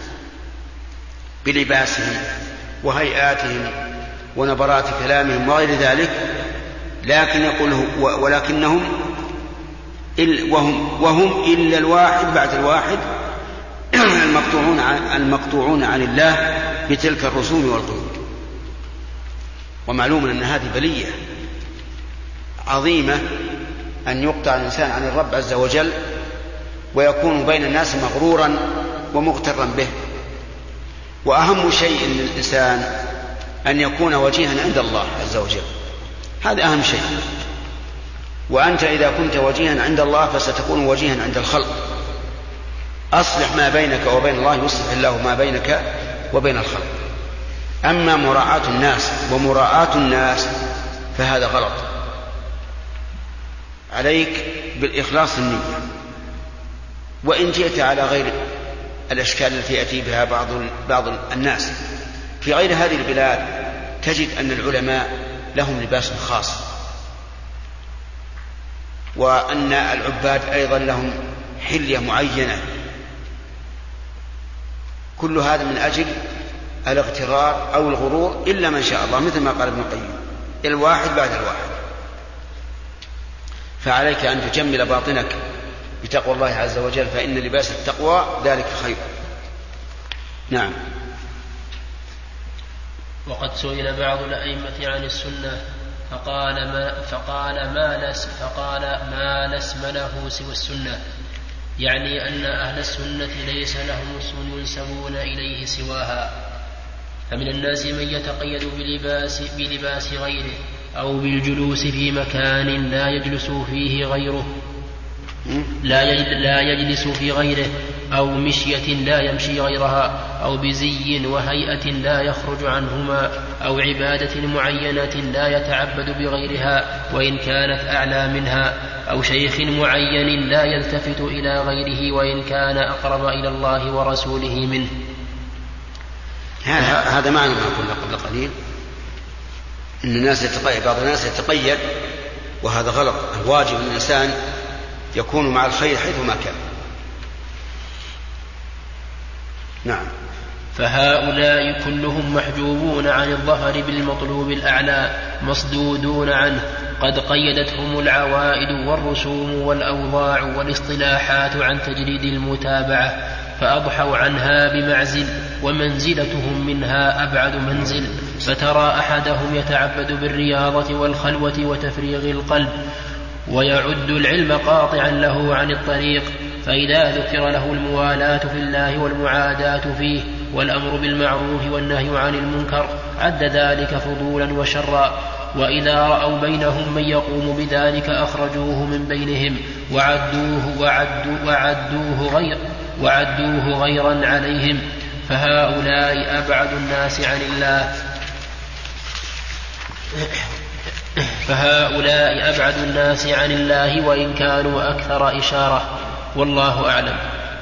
بلباسهم وهيئاتهم ونبرات كلامهم وغير ذلك، لكن يقول ولكنهم وهم, وهم إلا الواحد بعد الواحد المقطوعون عن, المقطوعون عن الله بتلك الرسوم والقيود. ومعلوم أن هذه بلية عظيمة أن يقطع الإنسان عن الرب عز وجل ويكون بين الناس مغرورا ومغترا به. وأهم شيء للإنسان أن يكون وجيها عند الله عز وجل، هذا أهم شيء. وأنت إذا كنت وجيها عند الله فستكون وجيها عند الخلق، أصلح ما بينك وبين الله يصلح الله ما بينك وبين الخلق. أما مراعاة الناس ومراعاة الناس فهذا غلط. عليك بالإخلاص النية، وإن جئت على غير الأشكال التي يأتي بها بعض بعض الناس في غير هذه البلاد تجد أن العلماء لهم لباس خاص، وأن العباد أيضا لهم حلية معينة. كل هذا من أجل الاغترار أو الغرور، إلا من شاء الله، مثل ما قال ابن القيم: الواحد بعد الواحد. فعليك أن تجمل باطنك بتقوى الله عز وجل، فإن لباس التقوى ذلك خير. نعم. وقد سئل بعض الأئمة عن السنة فقال ما فقال ما لس فقال ما لسم له سوى السنة، يعني أن أهل السنة ليس لهم اسم ينسبون إليه سواها. فمن الناس من يتقيد بلباس, بلباس غيره أو بالجلوس في مكان لا يجلس فيه غيره لا يجلس في غيره، أو مشية لا يمشي غيرها، أو بزي وهيئة لا يخرج عنهما، أو عبادة معينة لا يتعبد بغيرها وإن كانت أعلى منها، أو شيخ معين لا يلتفت إلى غيره وإن كان أقرب إلى الله ورسوله منه. هذا معنى ما قلنا قبل قليل، إن الناس يتقيد، بعض الناس يتقيد، وهذا غلط. الواجب أن الإنسان يكون مع الخير حيثما كان. نعم. فهؤلاء كلهم محجوبون عن الظفر بالمطلوب الأعلى مصدودون عنه، قد قيدتهم العوائد والرسوم والأوضاع والاصطلاحات عن تجريد المتابعة، فأضحوا عنها بمعزل، ومنزلتهم منها أبعد منزل. فترى أحدهم يتعبد بالرياضة والخلوة وتفريغ القلب، ويعد العلم قاطعا له عن الطريق، فإذا ذكر له الموالاة في الله والمعاداة فيه والأمر بالمعروف والنهي عن المنكر عد ذلك فضولا وشرا، وإذا رأوا بينهم من يقوم بذلك أخرجوه من بينهم وعدوه, وعدوا وعدوه, غير وعدوه غيرا عليهم. فهؤلاء أبعد الناس عن الله فهؤلاء أبعد الناس عن الله وإن كانوا أكثر إشارة، والله أعلم.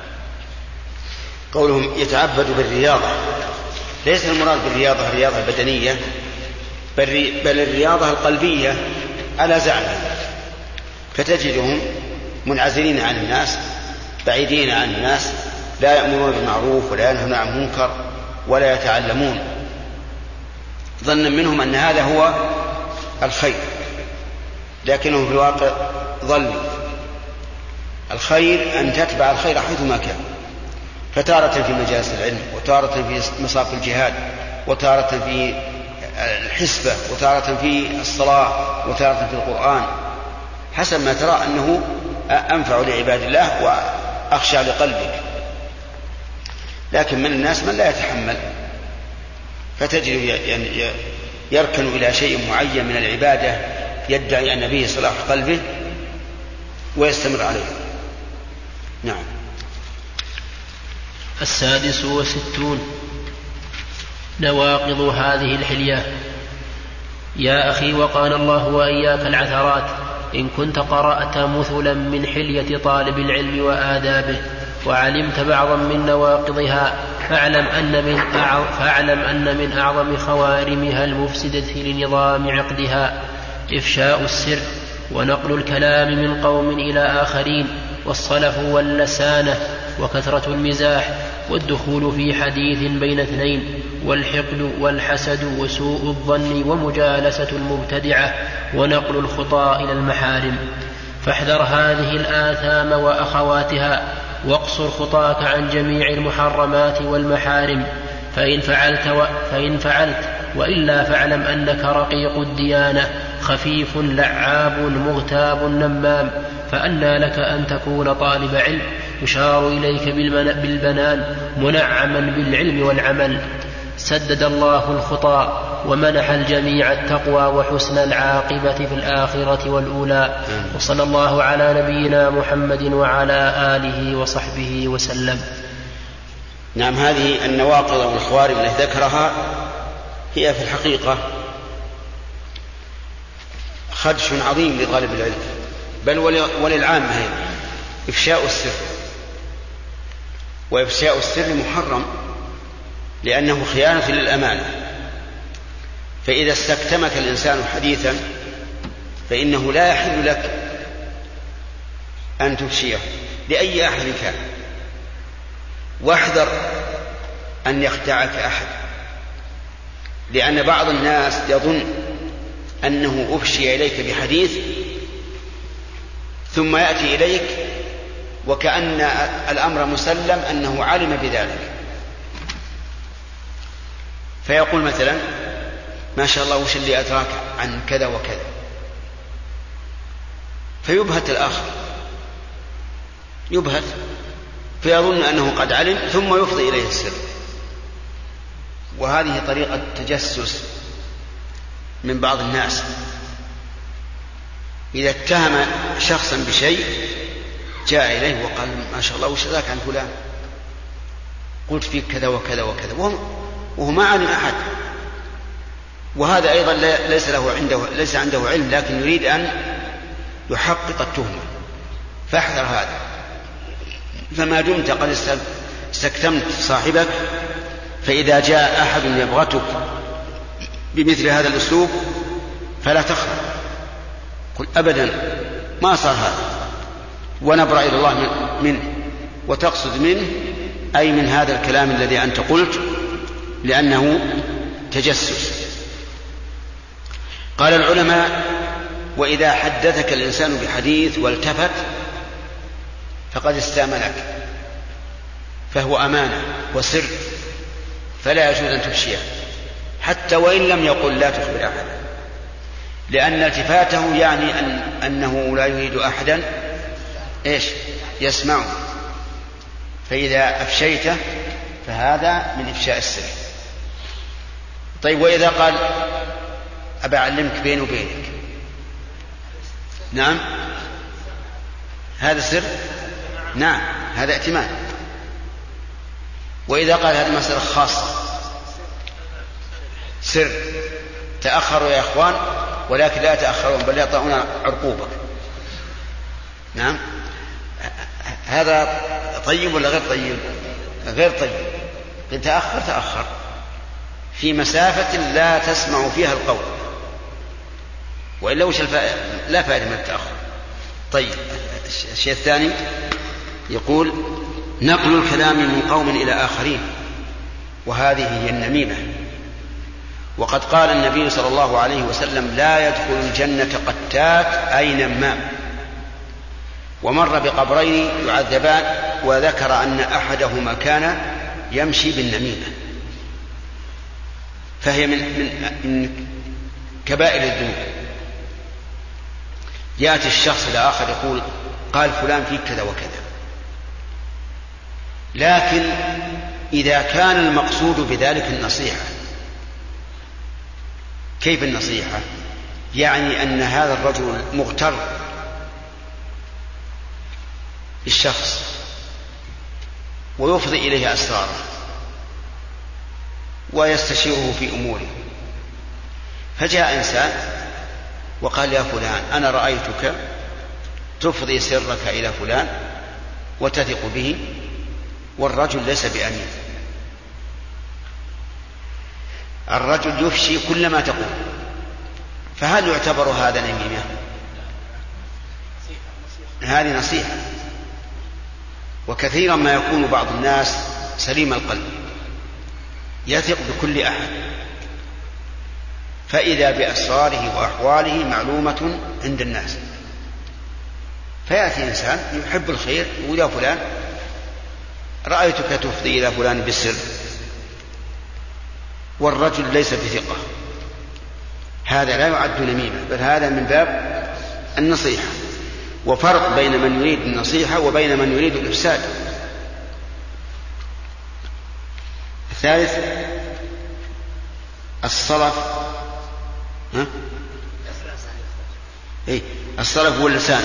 قولهم يتعبد بالرياضة، ليس المراد بالرياضة الرياضة البدنية، بل الرياضة القلبية على زعمهم، فتجدهم منعزلين عن الناس، بعيدين عن الناس، لا يأمرون بالمعروف ولا ينهون عن المنكر ولا يتعلمون، ظنا منهم أن هذا هو الخير، لكنهم في الواقع ضلوا. الخير أن تتبع الخير حيثما كان، فتارة في مجالس العلم، وتارة في مصاف الجهاد، وتارة في الحسبة، وتارة في الصلاة، وتارة في القرآن، حسب ما ترى أنه أنفع لعباد الله وأخشى لقلبك. لكن من الناس من لا يتحمل، فتجد يركن إلى شيء معين من العبادة يدعي أن به صلاح قلبه ويستمر عليه. نعم. السادس والستون نواقض هذه الحلية. يا أخي، وقال الله وإياك العثرات، إن كنت قرأت مثلا من حلية طالب العلم وآدابه وعلمت بعضا من نواقضها فاعلم أن من أعظم, فاعلم أن من أعظم خوارمها المفسدة لنظام عقدها إفشاء السر ونقل الكلام من قوم إلى آخرين، والصلف واللسانة وكثرة المزاح والدخول في حديث بين اثنين، والحقد والحسد وسوء الظن ومجالسة المبتدعة ونقل الخطى إلى المحارم. فاحذر هذه الآثام وأخواتها، واقصر خطاك عن جميع المحرمات والمحارم، فإن فعلت, و... فإن فعلت وإلا فاعلم أنك رقيق الديانة خفيف لعاب مغتاب نمام، فأنى لك أن تكون طالب علم يشار إليك بالبنان منعما بالعلم والعمل. سدد الله الخطى ومنح الجميع التقوى وحسن العاقبة في الآخرة والأولى. وصلى الله على نبينا محمد وعلى آله وصحبه وسلم. نعم، هذه النواقض والخوارم التي ذكرها هي في الحقيقة خدش عظيم لطالب العلم، بل وللعامة هي إفشاء السر، وإفشاء السر محرم لأنه خيانة للأمانة. فإذا استكتمك الإنسان حديثا فإنه لا يحل لك أن تفشيه لأي أحد كان، واحذر أن يخدعك أحد، لأن بعض الناس يظن أنه أفشي إليك بحديث ثم يأتي إليك وكأن الأمر مسلم أنه علم بذلك، فيقول مثلا: ما شاء الله وش اللي أدراك عن كذا وكذا، فيبهت الآخر، يبهت فيظن أنه قد علم ثم يفضي إليه السر. وهذه طريقة تجسس من بعض الناس، إذا اتهم شخصا بشيء جاء إليه وقال: ما شاء الله وش ذاك عن فلان، قلت فيك كذا وكذا وكذا، وهو ما علم أحد. وهذا أيضا ليس له عنده ليس عنده علم، لكن يريد أن يحقق التهمة، فاحذر هذا. فما دمت قد استكتمت صاحبك، فإذا جاء أحد يبغتك بمثل هذا الأسلوب فلا تخرج، قل أبدا ما صار هذا، ونبرأ إلى الله منه، وتقصد منه أي من هذا الكلام الذي أنت قلت، لأنه تجسس. قال العلماء: وإذا حدثك الإنسان بحديث والتفت فقد استأمنك، فهو أمانة وسر، فلا يجوز أن تفشيه حتى وإن لم يقل لا تخبر أحدا، لأن التفاته يعني أن أنه لا يريد أحدا إيش يسمعه، فإذا أفشيته فهذا من إفشاء السر. طيب، وإذا قال: أبا أعلمك بيني وبينك، نعم هذا سر، نعم هذا ائتمان. وإذا قال: هذه مسألة خاصة سر، تأخروا يا إخوان، ولكن لا تأخرون بل يطعون عرقوبك، نعم هذا طيب ولا غير طيب؟ غير طيب. إن تأخر تأخر في مسافة لا تسمع فيها القول، وإلا وش الفائدة؟ لا فائدة من التأخر. طيب، الشيء الثاني يقول: نقل الكلام من قوم إلى آخرين، وهذه هي النميمة. وقد قال النبي صلى الله عليه وسلم: لا يدخل الجنة قتات أي نمام. ومر بقبرين يعذبان، وذكر أن أحدهما كان يمشي بالنميمة، فهي من, من, من كبائر الذنوب. يأتي الشخص إلى آخر يقول: قال فلان فيك كذا وكذا، لكن إذا كان المقصود بذلك النصيحة. كيف النصيحة؟ يعني أن هذا الرجل مغتر بالشخص ويفضي إليه أسراره ويستشيره في أموره، فجاء إنسان وقال: يا فلان أنا رأيتك تفضي سرك إلى فلان وتثق به، والرجل ليس بأمين. الرجل يفشي كل ما تقول، فهل يعتبر هذا نميمة؟ هذه نصيحة. وكثيرا ما يكون بعض الناس سليم القلب يثق بكل أحد، فإذا بأسراره وأحواله معلومة عند الناس، فيأتي إنسان يحب الخير يقول: يا فلان رأيتك تفضي إلى فلان بالسر، والرجل ليس بثقة، هذا لا يعد نميمة، بل هذا من باب النصيحة. وفرق بين من يريد النصيحة وبين من يريد الإفساد. الثالث: الصلف ها؟ إيه؟ الصلف هو اللسان.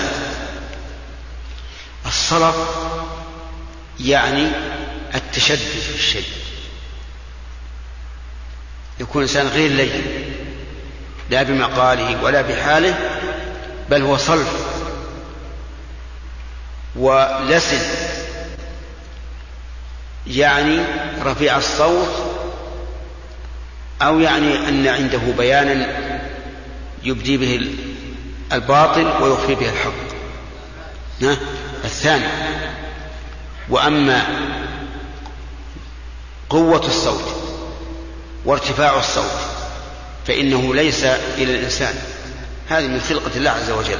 الصلف يعني التشدد في الشيء، يكون الإنسان غير لين لا بمقاله ولا بحاله، بل هو صلف ولسن، يعني رفيع الصوت، أو يعني أن عنده بيانا يبدي به الباطل ويخفي به الحق. الثاني. وأما قوة الصوت وارتفاع الصوت فإنه ليس إلى الإنسان، هذه من خلقة الله عز وجل.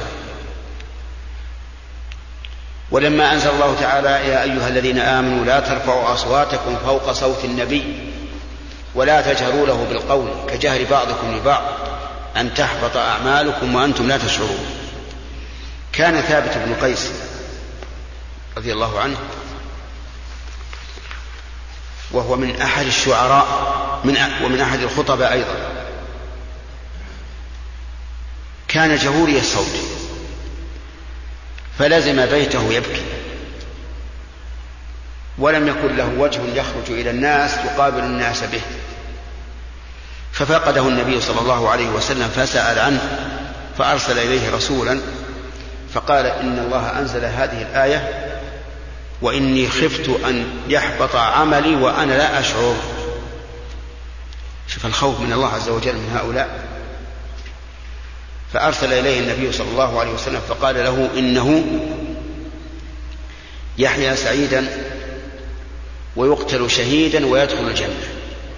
ولما أنزل الله تعالى يا أيها الذين آمنوا لا ترفعوا أصواتكم فوق صوت النبي ولا تجهروا له بالقول كجهر بعضكم لبعض أن تحبط أعمالكم وأنتم لا تشعرون. كان ثابت بن قيس رضي الله عنه وهو من أحد الشعراء من ومن أحد الخطباء أيضا، كان جهوري الصوت، فلزم بيته يبكي، ولم يكن له وجه يخرج إلى الناس يقابل الناس به، ففقده النبي صلى الله عليه وسلم فسأل عنه، فأرسل إليه رسولا فقال إن الله أنزل هذه الآية وإني خفت أن يحبط عملي وأنا لا أشعر. شوف الخوف من الله عز وجل من هؤلاء. فأرسل إليه النبي صلى الله عليه وسلم فقال له إنه يحيى سعيدا ويقتل شهيدا ويدخل الجنة.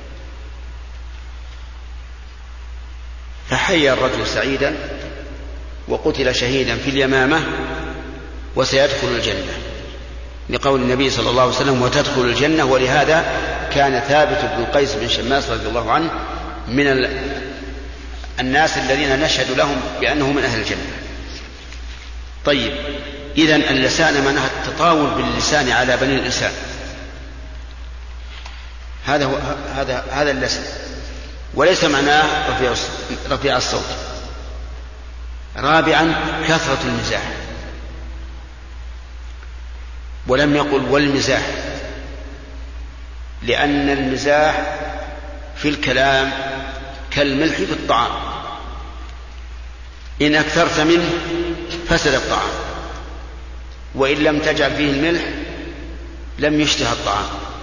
فحيا الرجل سعيدا وقتل شهيدا في اليمامة وسيدخل الجنة، لقول النبي صلى الله عليه وسلم وتدخل الجنة. ولهذا كان ثابت بن قيس بن شماس رضي الله عنه من الناس الذين نشهد لهم بأنه من أهل الجنة. طيب، إذن اللسان معناها التطاول باللسان على بني الإنسان، هذا هو هذا هذا اللسان، وليس معناه رفيع رفيع الصوت. رابعا كثرة المزاح، ولم يقل والمزاح، لأن المزاح في الكلام كالملح في الطعام، إن أكثرت منه فسد الطعام، وإن لم تجعل فيه الملح لم يشتهى الطعام.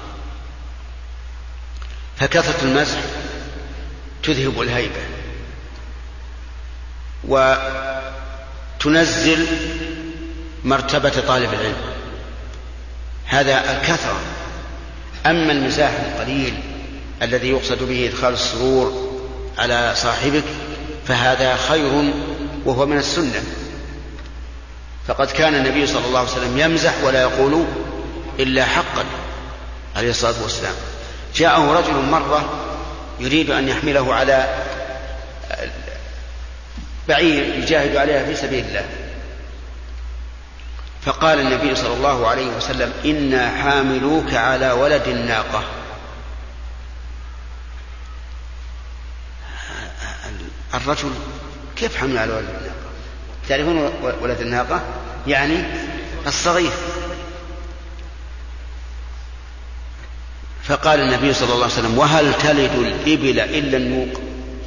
فكثرة المزح تذهب الهيبة وتنزل مرتبة طالب العلم، هذا الكثرة. أما المزاح القليل الذي يقصد به إدخال السرور على صاحبك فهذا خير وهو من السنة. فقد كان النبي صلى الله عليه وسلم يمزح ولا يقول إلا حقا عليه الصلاة والسلام. جاءه رجل مرة يريد أن يحمله على بعير يجاهد عليها في سبيل الله، فقال النبي صلى الله عليه وسلم إنا حاملوك على ولد الناقة. الرجل كيف حمل على ولد الناقة؟ تعرفون ولد الناقة يعني الصغير. فقال النبي صلى الله عليه وسلم وهل تلد الإبل إلا النوق؟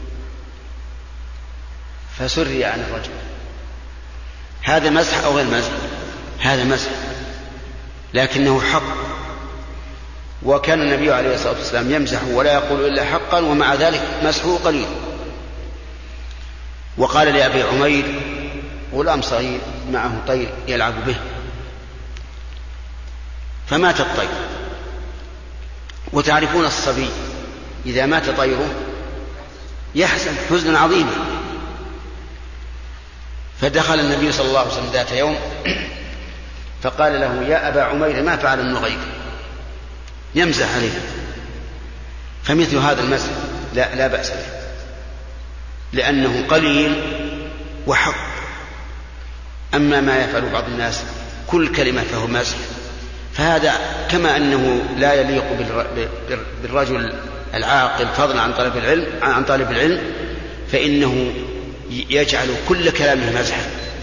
فسري عن الرجل. هذا مسح أو غير مسح؟ هذا مسح، لكنه حق. وكان النبي عليه الصلاة والسلام يمزح ولا يقول إلا حقا، ومع ذلك مسحه قليل. وقال لأبي عمير غلام صغير معه طير يلعب به فمات الطير، وتعرفون الصبي إذا مات طيره يحزن حزنا عظيما. فدخل النبي صلى الله عليه وسلم ذات يوم فقال له يا أبا عمير ما فعل النغير؟ يمزح عليه. فمثل هذا المزح لا, لا بأس به، لأنه قليل وحق. أما ما يفعل بعض الناس كل كلمة فهو مزح، فهذا كما أنه لا يليق بالرجل العاقل فضلا عن طالب العلم عن طالب العلم فإنه يجعل كل كلامه مزحا،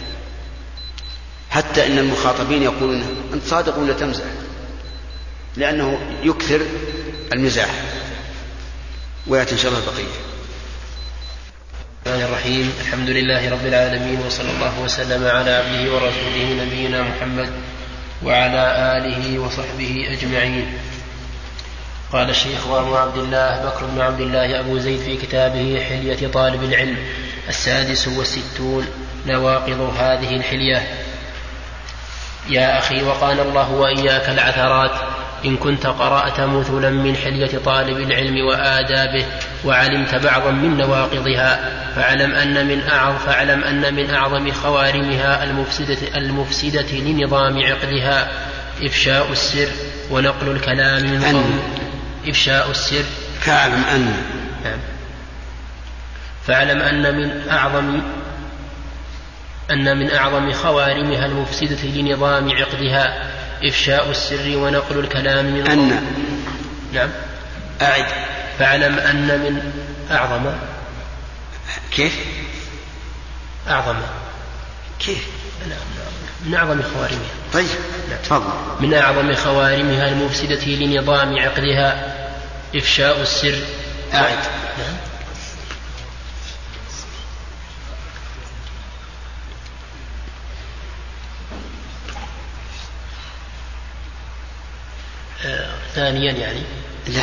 حتى إن المخاطبين يقولون أنت صادق ولا تمزح، لأنه يكثر المزاح. ويأتي إن شاء الله البقية. الرحمن الرحيم. الحمد لله رب العالمين، وصلى الله وسلم على عبده ورسوله نبينا محمد وعلى آله وصحبه أجمعين. قال الشيخ أبو عبد الله بكر بن عبد الله أبو زيد في كتابه حلية طالب العلم السادس والستون نواقض هذه الحلية: يا أخي وقانا الله وإياك العثرات، إن كنت قرأت مثلا من حلية طالب العلم وآدابه وعلمت بعضا من نواقضها فاعلم أن من أعظم, فاعلم أن من أعظم خوارمها المفسدة, المفسدة لنظام عقدها إفشاء السر ونقل الكلام من قوم إفشاء السر فاعلم أن فاعلم أن من أعظم أن من أعظم خوارمها المفسدة لنظام عقدها إفشاء السر ونقل الكلام من أن قوم. نعم أعد. فاعلم أن من أعظم كيف أعظم كيف من أعظم خوارمها. طيب تفضل. من أعظم خوارمها المفسدة لنظام عقدها إفشاء السر. أعد. نعم. آه ثانيا يعني لا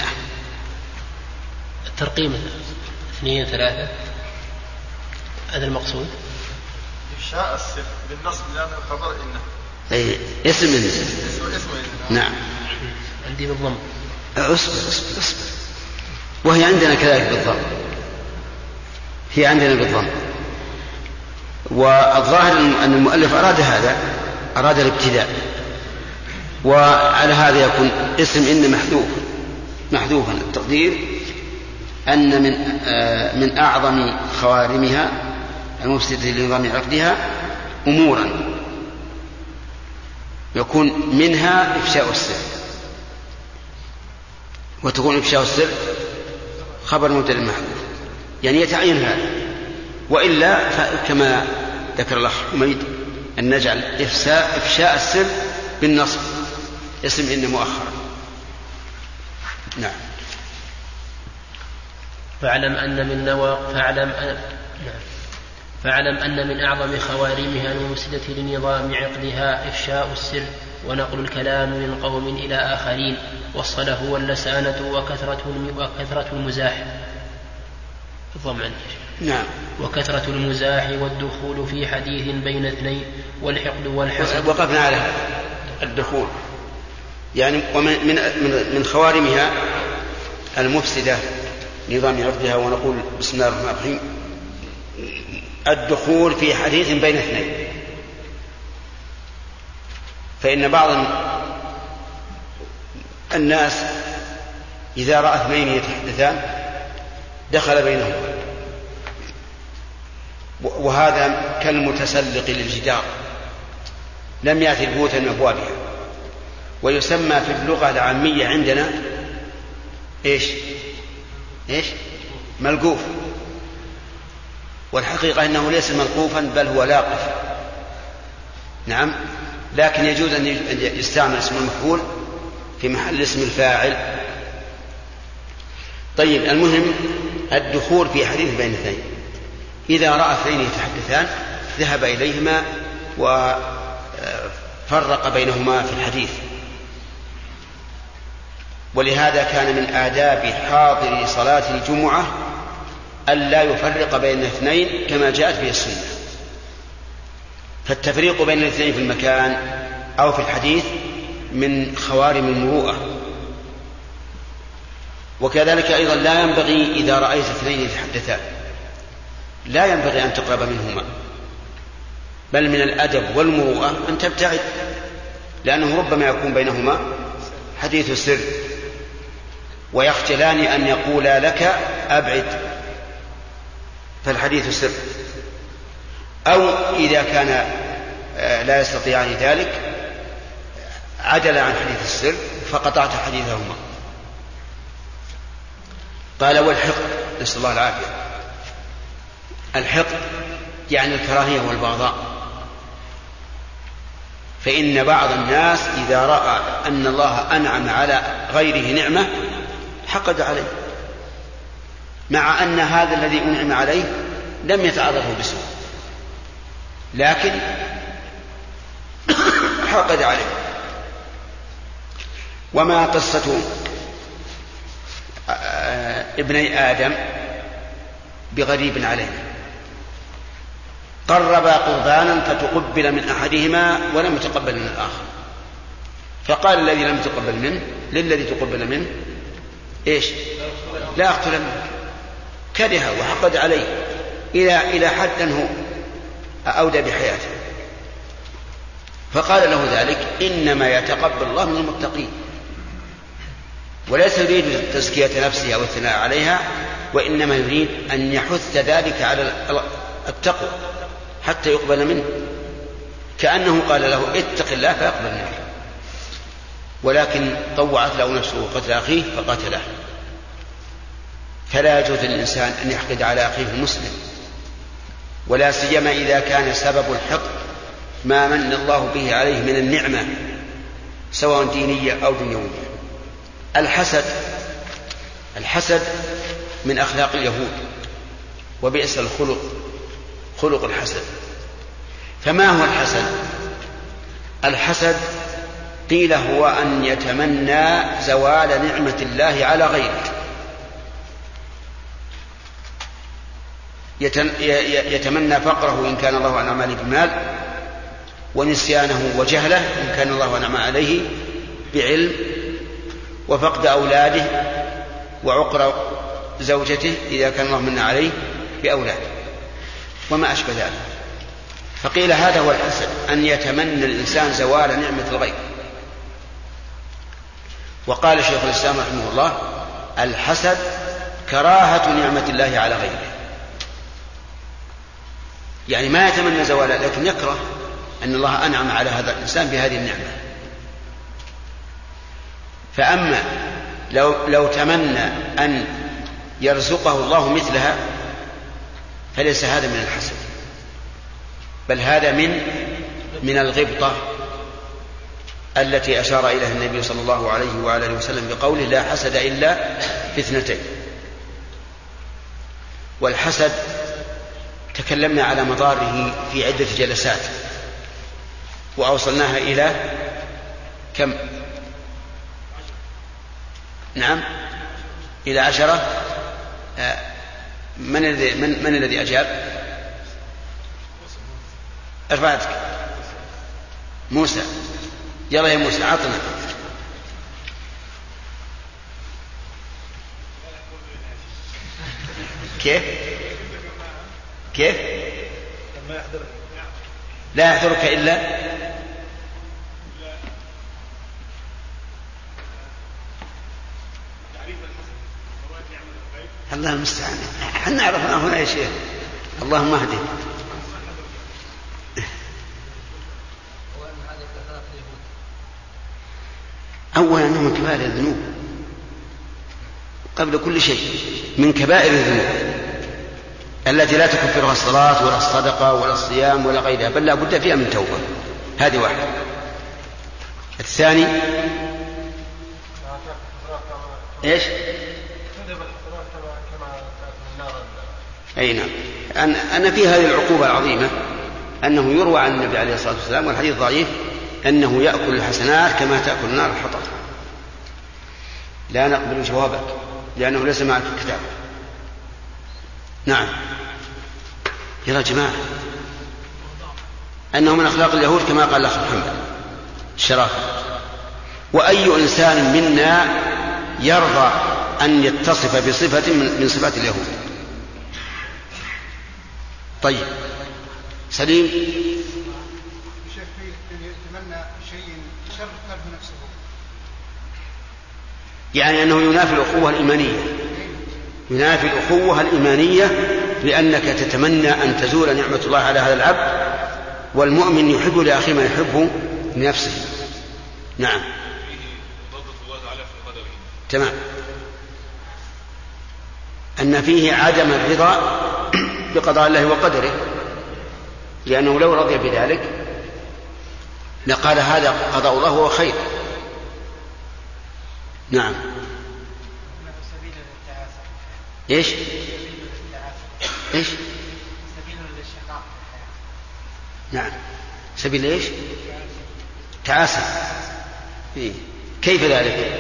الترقيم اثنين ثلاثة هذا المقصود. إفشاء السر بالنصب لأن الخبر إنه أي اسم من نعم عندي بالضم. أصبر أصبر أصبر وهي عندنا كذلك بالضم، هي عندنا بالضم. والظاهر أن المؤلف أراد هذا، أراد الابتداء، وعلى هذا يكون اسم إن محذوف محذوفا التقدير أن من آه من أعظم خوارمها المفسدة لنظام عقدها أمورا يكون منها إفشاء السر، وتكون إفشاء السر خبر مبتدأ محذوف، يعني يتعين هذا. وإلا كما ذكر الأخ حميد أن نجعل إفشاء, إفشاء السر بالنصب اسم إن مؤخرا. نعم. فاعلم أن من نواق فاعلم أن... نعم. فاعلم أن من أعظم خوارمها المفسدة لنظام عقدها إفشاء السر ونقل الكلام من قوم إلى آخرين، والصله واللسانة وكثرة وكثرة المزاح. الضمن. نعم. وكثرة المزاح والدخول في حديث بين اثنين والحقد والحسد. وقفنا على هذا الدخول، يعني ومن من من خوارمها المفسدة نظام عقدها، ونقول بسم الله الرحمن الرحيم الدخول في حديث بين اثنين. فإن بعض الناس إذا رأى اثنين يتحدثان دخل بينهما، وهذا كالمتسلق للجدار لم يأتي البيوت من أبوابها، ويسمى في اللغة العامية عندنا إيش إيش ملقوف. والحقيقة أنه ليس ملقوفا بل هو لاقف. نعم. لكن يجوز أن يستعمل اسم المفعول في محل اسم الفاعل. طيب المهم الدخول في حديث بين اثنين، إذا رأى اثنين يتحدثان ذهب إليهما وفرق بينهما في الحديث. ولهذا كان من آداب حاضر صلاة الجمعة ألا يفرق بين الاثنين كما جاءت به السنة. فالتفريق بين الاثنين في المكان أو في الحديث من خوارم المروءة. وكذلك أيضا لا ينبغي إذا رأيت اثنين يتحدثان لا ينبغي أن تقرب منهما، بل من الأدب والمروءة أن تبتعد، لأنه ربما يكون بينهما حديث سر ويخجلان أن يقولا لك أبعد، فالحديث سر. أو إذا كان لا يستطيعان ذلك عدل عن حديث السر فقطعت حديثهما. قال والحقد، نسأل الله العافية. الحقد يعني الكراهية والبغضاء. فإن بعض الناس إذا رأى أن الله أنعم على غيره نعمة حقد عليه، مع أن هذا الذي أنعم عليه لم يتعرضه بسوء، لكن حقد عليه. وما قصة ابني آدم بغريب علينا، قربا قربانا فتقبل من أحدهما ولم يتقبل من الآخر، فقال الذي لم يتقبل منه للذي تقبل منه إيش؟ لا أقتلنك. كره وحقد عليه إلى إلى حد أنه أودى بحياته. فقال له ذلك إنما يتقبل الله من المتقين، وليس يريد تزكية نفسه أو الثناء عليها، وإنما يريد أن يحث ذلك على التقوى حتى يقبل منه، كأنه قال له اتق الله فيقبل منه. ولكن طوعت له نفسه قتل أخيه فقتله. فلا يجوز للإنسان أن يحقد على أخيه المسلم، ولا سيما إذا كان سبب الحقد ما من الله به عليه من النعمة سواء دينية أو دنيوية. الحسد الحسد من أخلاق اليهود، وبئس الخلق خلق الحسد. فما هو الحسد؟ الحسد قيل هو أن يتمنى زوال نعمة الله على غيره، يتمنى فقره إن كان الله أنعم عليه بالمال، ونسيانه وجهله إن كان الله أنعم عليه بعلم، وفقد أولاده وعقر زوجته إذا كان الله من عليه بأولاده وما أشبه ذلك. فقيل هذا هو الحسد، أن يتمنى الإنسان زوال نعمة الغير. وقال شيخ الإسلام رحمه الله الحسد كراهة نعمة الله على غيره، يعني ما يتمنى زوالها لكن يكره أن الله أنعم على هذا الإنسان بهذه النعمة. فأما لو, لو تمنى أن يرزقه الله مثلها فليس هذا من الحسد، بل هذا من من الغبطة التي أشار إليها النبي صلى الله عليه وعلى آله وسلم بقوله لا حسد إلا في اثنتين. والحسد تكلمنا على مضاره في عدة جلسات، وأوصلناها إلى كم؟ نعم إلى عشرة. من الذي من, من الذي أجاب؟ ارفعتك موسى. يلا يا موسى عطنا. كيف كيف لا يحضرك إلا الله المستعان. احنا عرفنا هنا يا شيخ. اللهم اهدنا. أولا أنه من كبائر الذنوب قبل كل شيء، من كبائر الذنوب التي لا تكفرها الصلاة ولا الصدقة ولا الصيام ولا غيرها، بل لا بد فيها من توبة. هذه واحدة. الثاني إيش؟ أي نعم. أن في هذه العقوبة العظيمة أنه يروى عن النبي عليه الصلاة والسلام والحديث ضعيف أنه يأكل الحسنات كما تأكل النار الحطب. لا نقبل جوابك لأنه ليس معك الكتاب. نعم يا جماعة، أنه من أخلاق اليهود كما قال الأخ محمد الشرافة. وأي إنسان منا يرضى أن يتصف بصفة من صفات اليهود؟ طيب سليم. شيخ يتمنى شيء يشرف قلب نفسه، يعني أنه ينافي الأخوة الإيمانية، ينافي الأخوة الإيمانية، لأنك تتمنى أن تزول نعمة الله على هذا العبد، والمؤمن يحب لأخيه ما يحبه لنفسه. نعم تمام. أن فيه عدم الرضا بقضاء الله وقدره، لأنه لو رضي بذلك لقال هذا قضاء الله وهو خير. نعم. ايش ايش نعم سبيل ايش تعاسة. إيه؟ كيف ذلك؟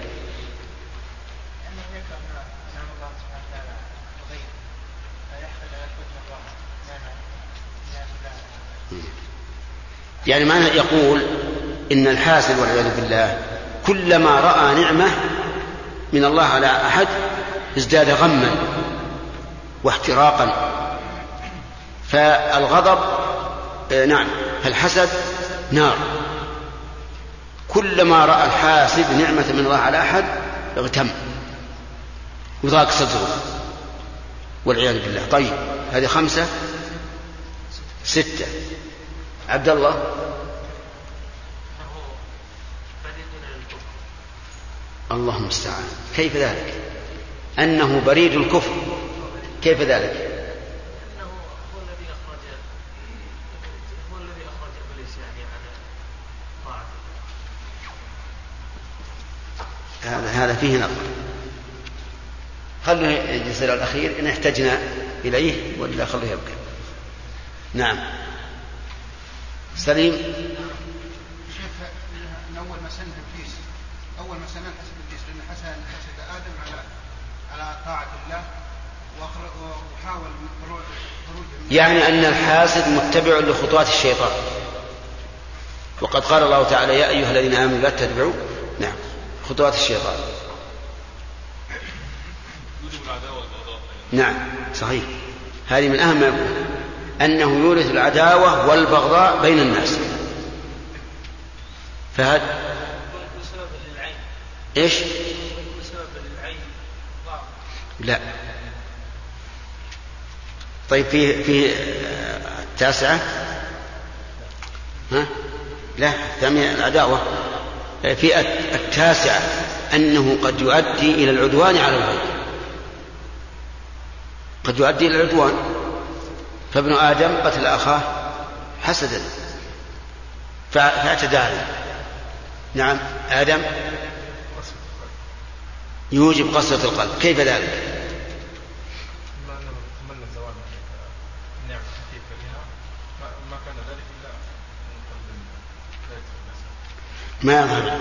يعني معنى يقول إن الحاسد والعياذ بالله كلما رأى نعمة من الله على أحد ازداد غما واحتراقا. فالغضب نعم، فالحسد نار. كلما رأى الحاسد نعمة من الله على أحد اغتم وضاق صدره والعياذ بالله. طيب هذه خمسة. ستة. عبد الله. الله المستعان. كيف ذلك؟ أنه بريد الكفر. كيف ذلك؟ أنه هو الذي أخرج هو الذي أخرج إبليس يعني عن طاعته. هذا هذا فيه نظر. خلوه يجلس الأخير إن احتجنا إليه ولا خلوه يبقى. نعم. سليم. شيخ من أول ما سن إبليس أول ما سن حسد إبليس لأن حسد حسد آدم على على طاعة الله وحاول خروج يعني أن الحاسد متبع لخطوات الشيطان، وقد قال الله تعالى يا أيها الذين آمنوا لا تتبعوا نعم خطوات الشيطان. نعم صحيح. هذه من أهم ما يكون أنه يورث العداوة والبغضاء بين الناس. فهذا إيش؟ لا. طيب في في التاسعة ها؟ لا الثامنة العداوة. في التاسعة أنه قد يؤدي إلى العدوان على الغير، قد يؤدي إلى العدوان. فابن آدم قتل أخاه حسدا فاعتدى عليه. نعم. آدم يوجب قسوة القلب. كيف ذلك؟ ما يظهر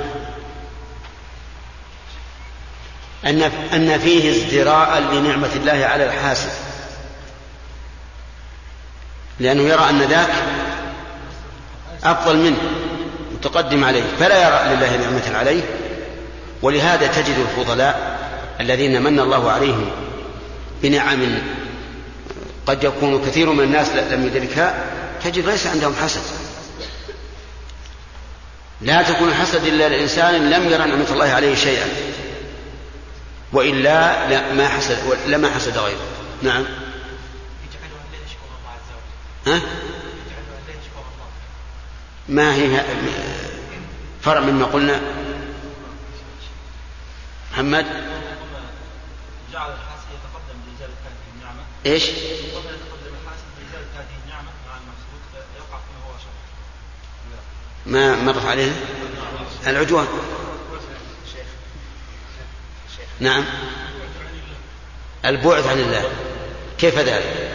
أن أن فيه ازدراء لنعمة الله على الحاسد، لأنه يرى أن ذاك أفضل منه متقدم عليه فلا يرى لله نعمة عليه. ولهذا تجد الفضلاء الذين من الله عليهم بنعم قد يكون كثير من الناس لم يدركها، تجد ليس عندهم حسد. لا تكون الحسد إلا لإنسان لم يرى نعمة الله عليه شيئا، وإلا لا ما حسد لما حسد غيره. نعم. ها؟ ما هي فرع مما قلنا محمد؟ جعل الحاسد يتقدم بإزالة هذه النعمة. إيش؟ وما يتقدم الحاسد بإزالة هذه النعمة مع المحسود فيقع فيما هو شر. ما مرت عليه العدوان. نعم. البعد عن الله. كيف ذلك؟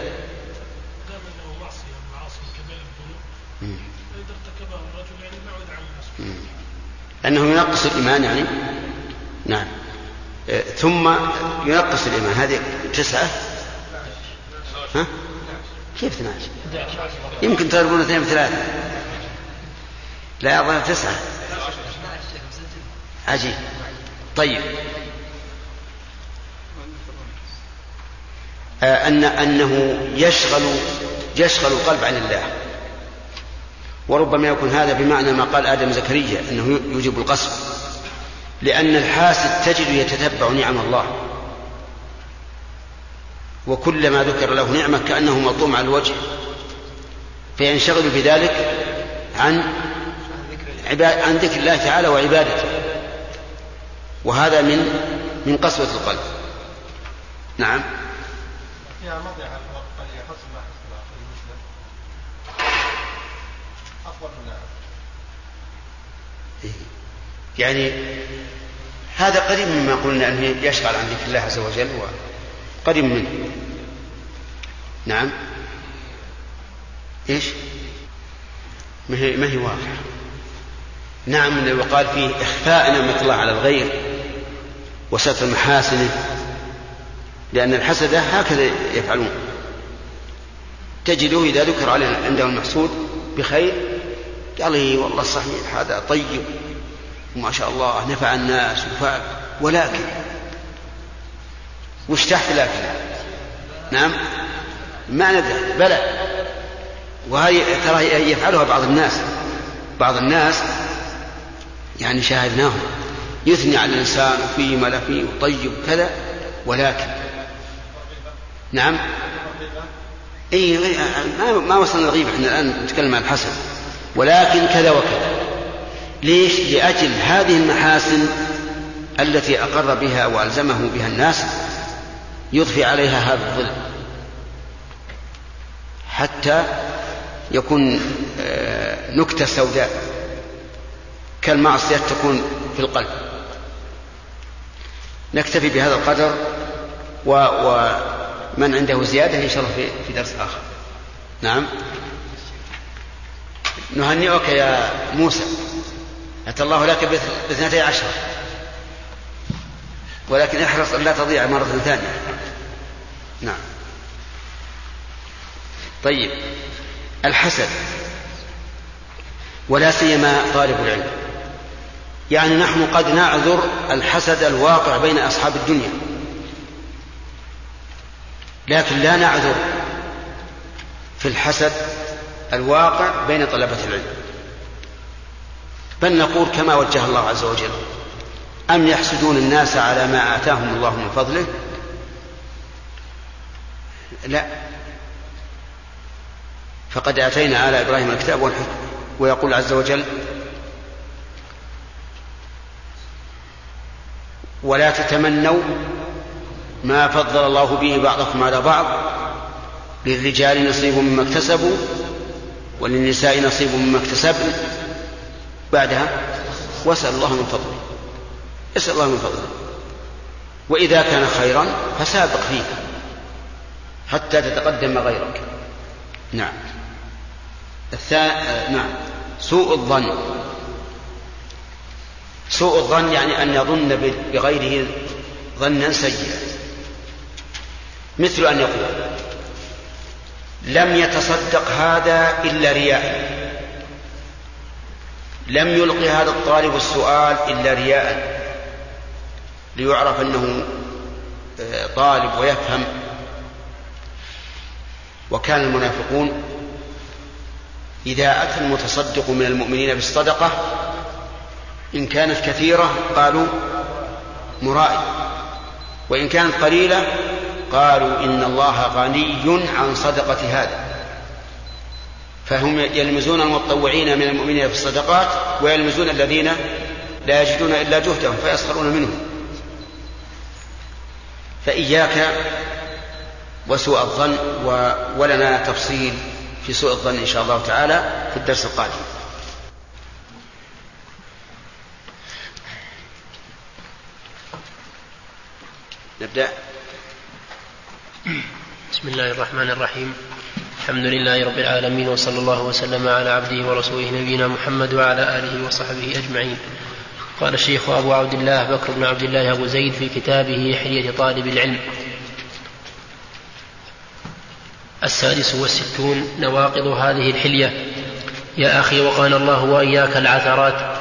أنه ينقص الإيمان يعني. نعم. ثم ينقص الإيمان. هذه تسعة. ها؟ كيف اثناش؟ يمكن تضربون اثنين بثلاثة. لا أظن تسعة. عجيب. طيب. أن أنه يشغل يشغل القلب عن الله، وربما يكون هذا بمعنى ما قال آدم زكريا أنه يوجب القسوة، لأن الحاسد تجد يتتبع نعم الله، وكلما ذكر له نعمة كأنه ملطوم على الوجه فينشغل بذلك عن عن ذكر الله تعالى وعبادته، وهذا من من قسوة القلب. نعم. فيها مضيعة الوقت قليل حسب ما حسب المسلم أفضل من هذا. يعني هذا قريب مما قلنا أنه يشغل عن ذكر الله عز وجل وقريب منه. نعم. إيش؟ ما هي ما هي واقع. نعم. وقال فيه إخفاء نعمة الله على الغير وستر محاسنه، لأن الحسدة هكذا يفعلون. تجده إذا ذكر عليه عنده المحسود بخير قال لي والله صحيح هذا طيب وما شاء الله نفع الناس وفعل، ولكن وش تحت لكن؟ نعم ما ندري. بلى، وهي ترى يفعلها بعض الناس. بعض الناس يعني شاهدناهم يثني على الإنسان وفيه ما لا فيه وطيب كذا، ولكن نعم اي ما وصلنا الغيبة، احنا الآن نتكلم عن الحسن، ولكن كذا وكذا. ليش؟ لأجل هذه المحاسن التي أقر بها وألزمه بها الناس يضفي عليها هذا الظلم حتى يكون نكتة سوداء كالمعصية تكون في القلب. نكتفي بهذا القدر، ومن عنده زيادة إن شاء الله في درس آخر. نعم. نهنئك يا موسى، أتى الله لك باثنتي عشر، ولكن احرص أن لا تضيع مرة ثانية. نعم. طيب، الحسد ولا سيما طالب العلم، يعني نحن قد نعذر الحسد الواقع بين أصحاب الدنيا، لكن لا نعذر في الحسد الواقع بين طلبة العلم، بل نقول كما وجه الله عز وجل: أم يحسدون الناس على ما آتاهم الله من فضله؟ لا، فقد آتينا آل إبراهيم الكتاب والحكمة. ويقول عز وجل: ولا تتمنوا ما فضل الله به بعضكم على بعض، للرجال نصيب مما اكتسبوا وللنساء نصيب مما اكتسبن. بعدها: واسأل الله من فضله، اسأل الله من فضله، وإذا كان خيرا فسابق فيه حتى تتقدم غيرك. نعم. الثاني نعم سوء الظن. سوء الظن يعني أن يظن بغيره ظنا سيئا، مثل أن يقول: لم يتصدق هذا إلا رياء، لم يلقي هذا الطالب السؤال إلا رياء، ليعرف أنه طالب ويفهم. وكان المنافقون إذا أتى المتصدق من المؤمنين بالصدقة إن كانت كثيرة قالوا مرائي، وإن كانت قليلة قالوا إن الله غني عن صدقة هذا. فهم يلمزون المتطوعين من المؤمنين في الصدقات ويلمزون الذين لا يجدون إلا جهدهم فيسخرون منهم. فإياك وسوء الظن، ولنا تفصيل في سوء الظن إن شاء الله تعالى في الدرس القادم. نبدأ. بسم الله الرحمن الرحيم. الحمد لله رب العالمين، وصلى الله وسلم على عبده ورسوله نبينا محمد وعلى آله وصحبه أجمعين. قال الشيخ أبو عبد الله بكر بن عبد الله أبو زيد في كتابه حلية طالب العلم: السادس والستون: نواقض هذه الحلية. يا أخي، وقانا الله وإياك العثرات.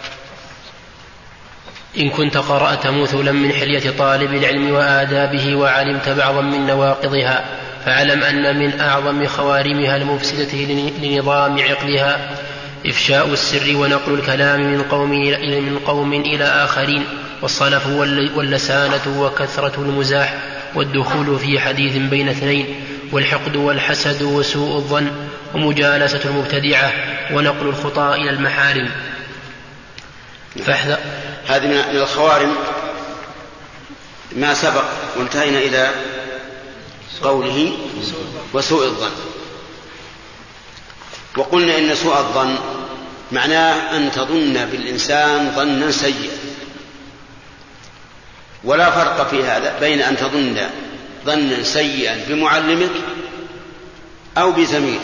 إن كنت قرأت مثلا من حلية طالب العلم وآدابه وعلمت بعضا من نواقضها، فاعلم أن من أعظم خوارمها المفسدة لنظام عقلها إفشاء السر ونقل الكلام من قوم إلى, من قوم إلى آخرين، والصلف واللسانة وكثرة المزاح والدخول في حديث بين اثنين، والحقد والحسد وسوء الظن ومجالسة المبتدعة ونقل الخطأ إلى المحارم. فاحذر. هذه من الخوارم ما سبق وانتهينا إلى قوله وسوء الظن. وقلنا إن سوء الظن معناه أن تظن بالإنسان ظنا سيئا، ولا فرق في هذا بين أن تظن ظنا سيئا بمعلمك أو بزميلك،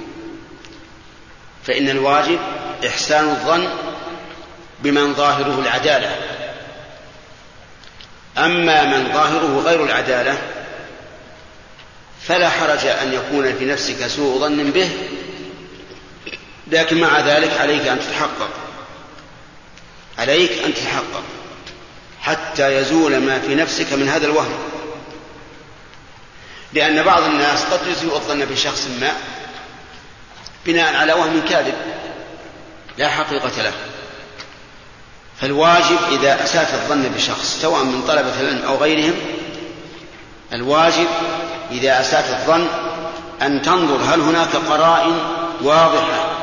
فإن الواجب إحسان الظن بمن ظاهره العدالة. أما من ظاهره غير العدالة فلا حرج أن يكون في نفسك سوء ظن به، لكن مع ذلك عليك أن تتحقق عليك أن تتحقق حتى يزول ما في نفسك من هذا الوهم، لأن بعض الناس قد يسيء الظن بشخص ما بناء على وهم كاذب لا حقيقة له. فالواجب إذا أسأت الظن بشخص سواء من طلبة العلم أو غيرهم، الواجب إذا أسأت الظن أن تنظر هل هناك قرائن واضحة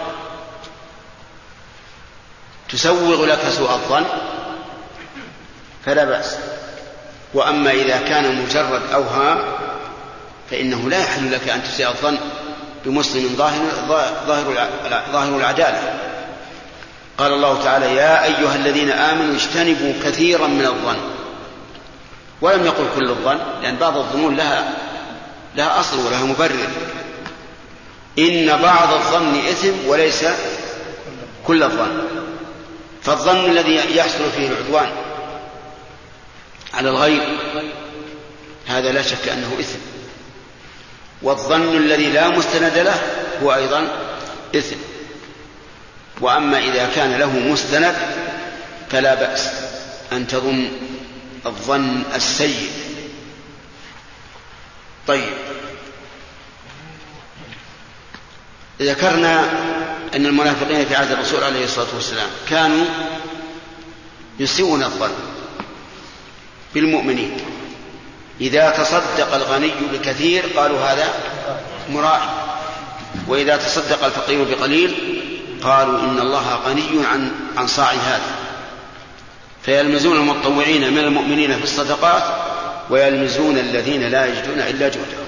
تسوغ لك سوء الظن فلا بأس. وأما إذا كان مجرد أوهام فإنه لا يحل لك أن تسيء الظن بمسلم ظاهر, ظاهر, ظاهر العدالة. قال الله تعالى يا أيها الذين آمنوا اجتنبوا كثيرا من الظن، ولم يقل كل الظن، لأن بعض الظنون لها, لها أصل ولها مبرر. إن بعض الظن إثم وليس كل الظن. فالظن الذي يحصل فيه العدوان على الغير هذا لا شك أنه إثم، والظن الذي لا مستند له هو أيضا إثم. وأما إذا كان له مستند فلا بأس أن تظن الظن السيء. طيب، ذكرنا أن المنافقين في عهد الرسول عليه الصلاة والسلام كانوا يسيئون الظن بالمؤمنين. إذا تصدق الغني بكثير قالوا هذا مرائي، وإذا تصدق الفقير بقليل قالوا إن الله غني عن عن صاع هذا. فيلمزون المتطوعين من المؤمنين في الصدقات ويلمزون الذين لا يجدون إلا جهدهم.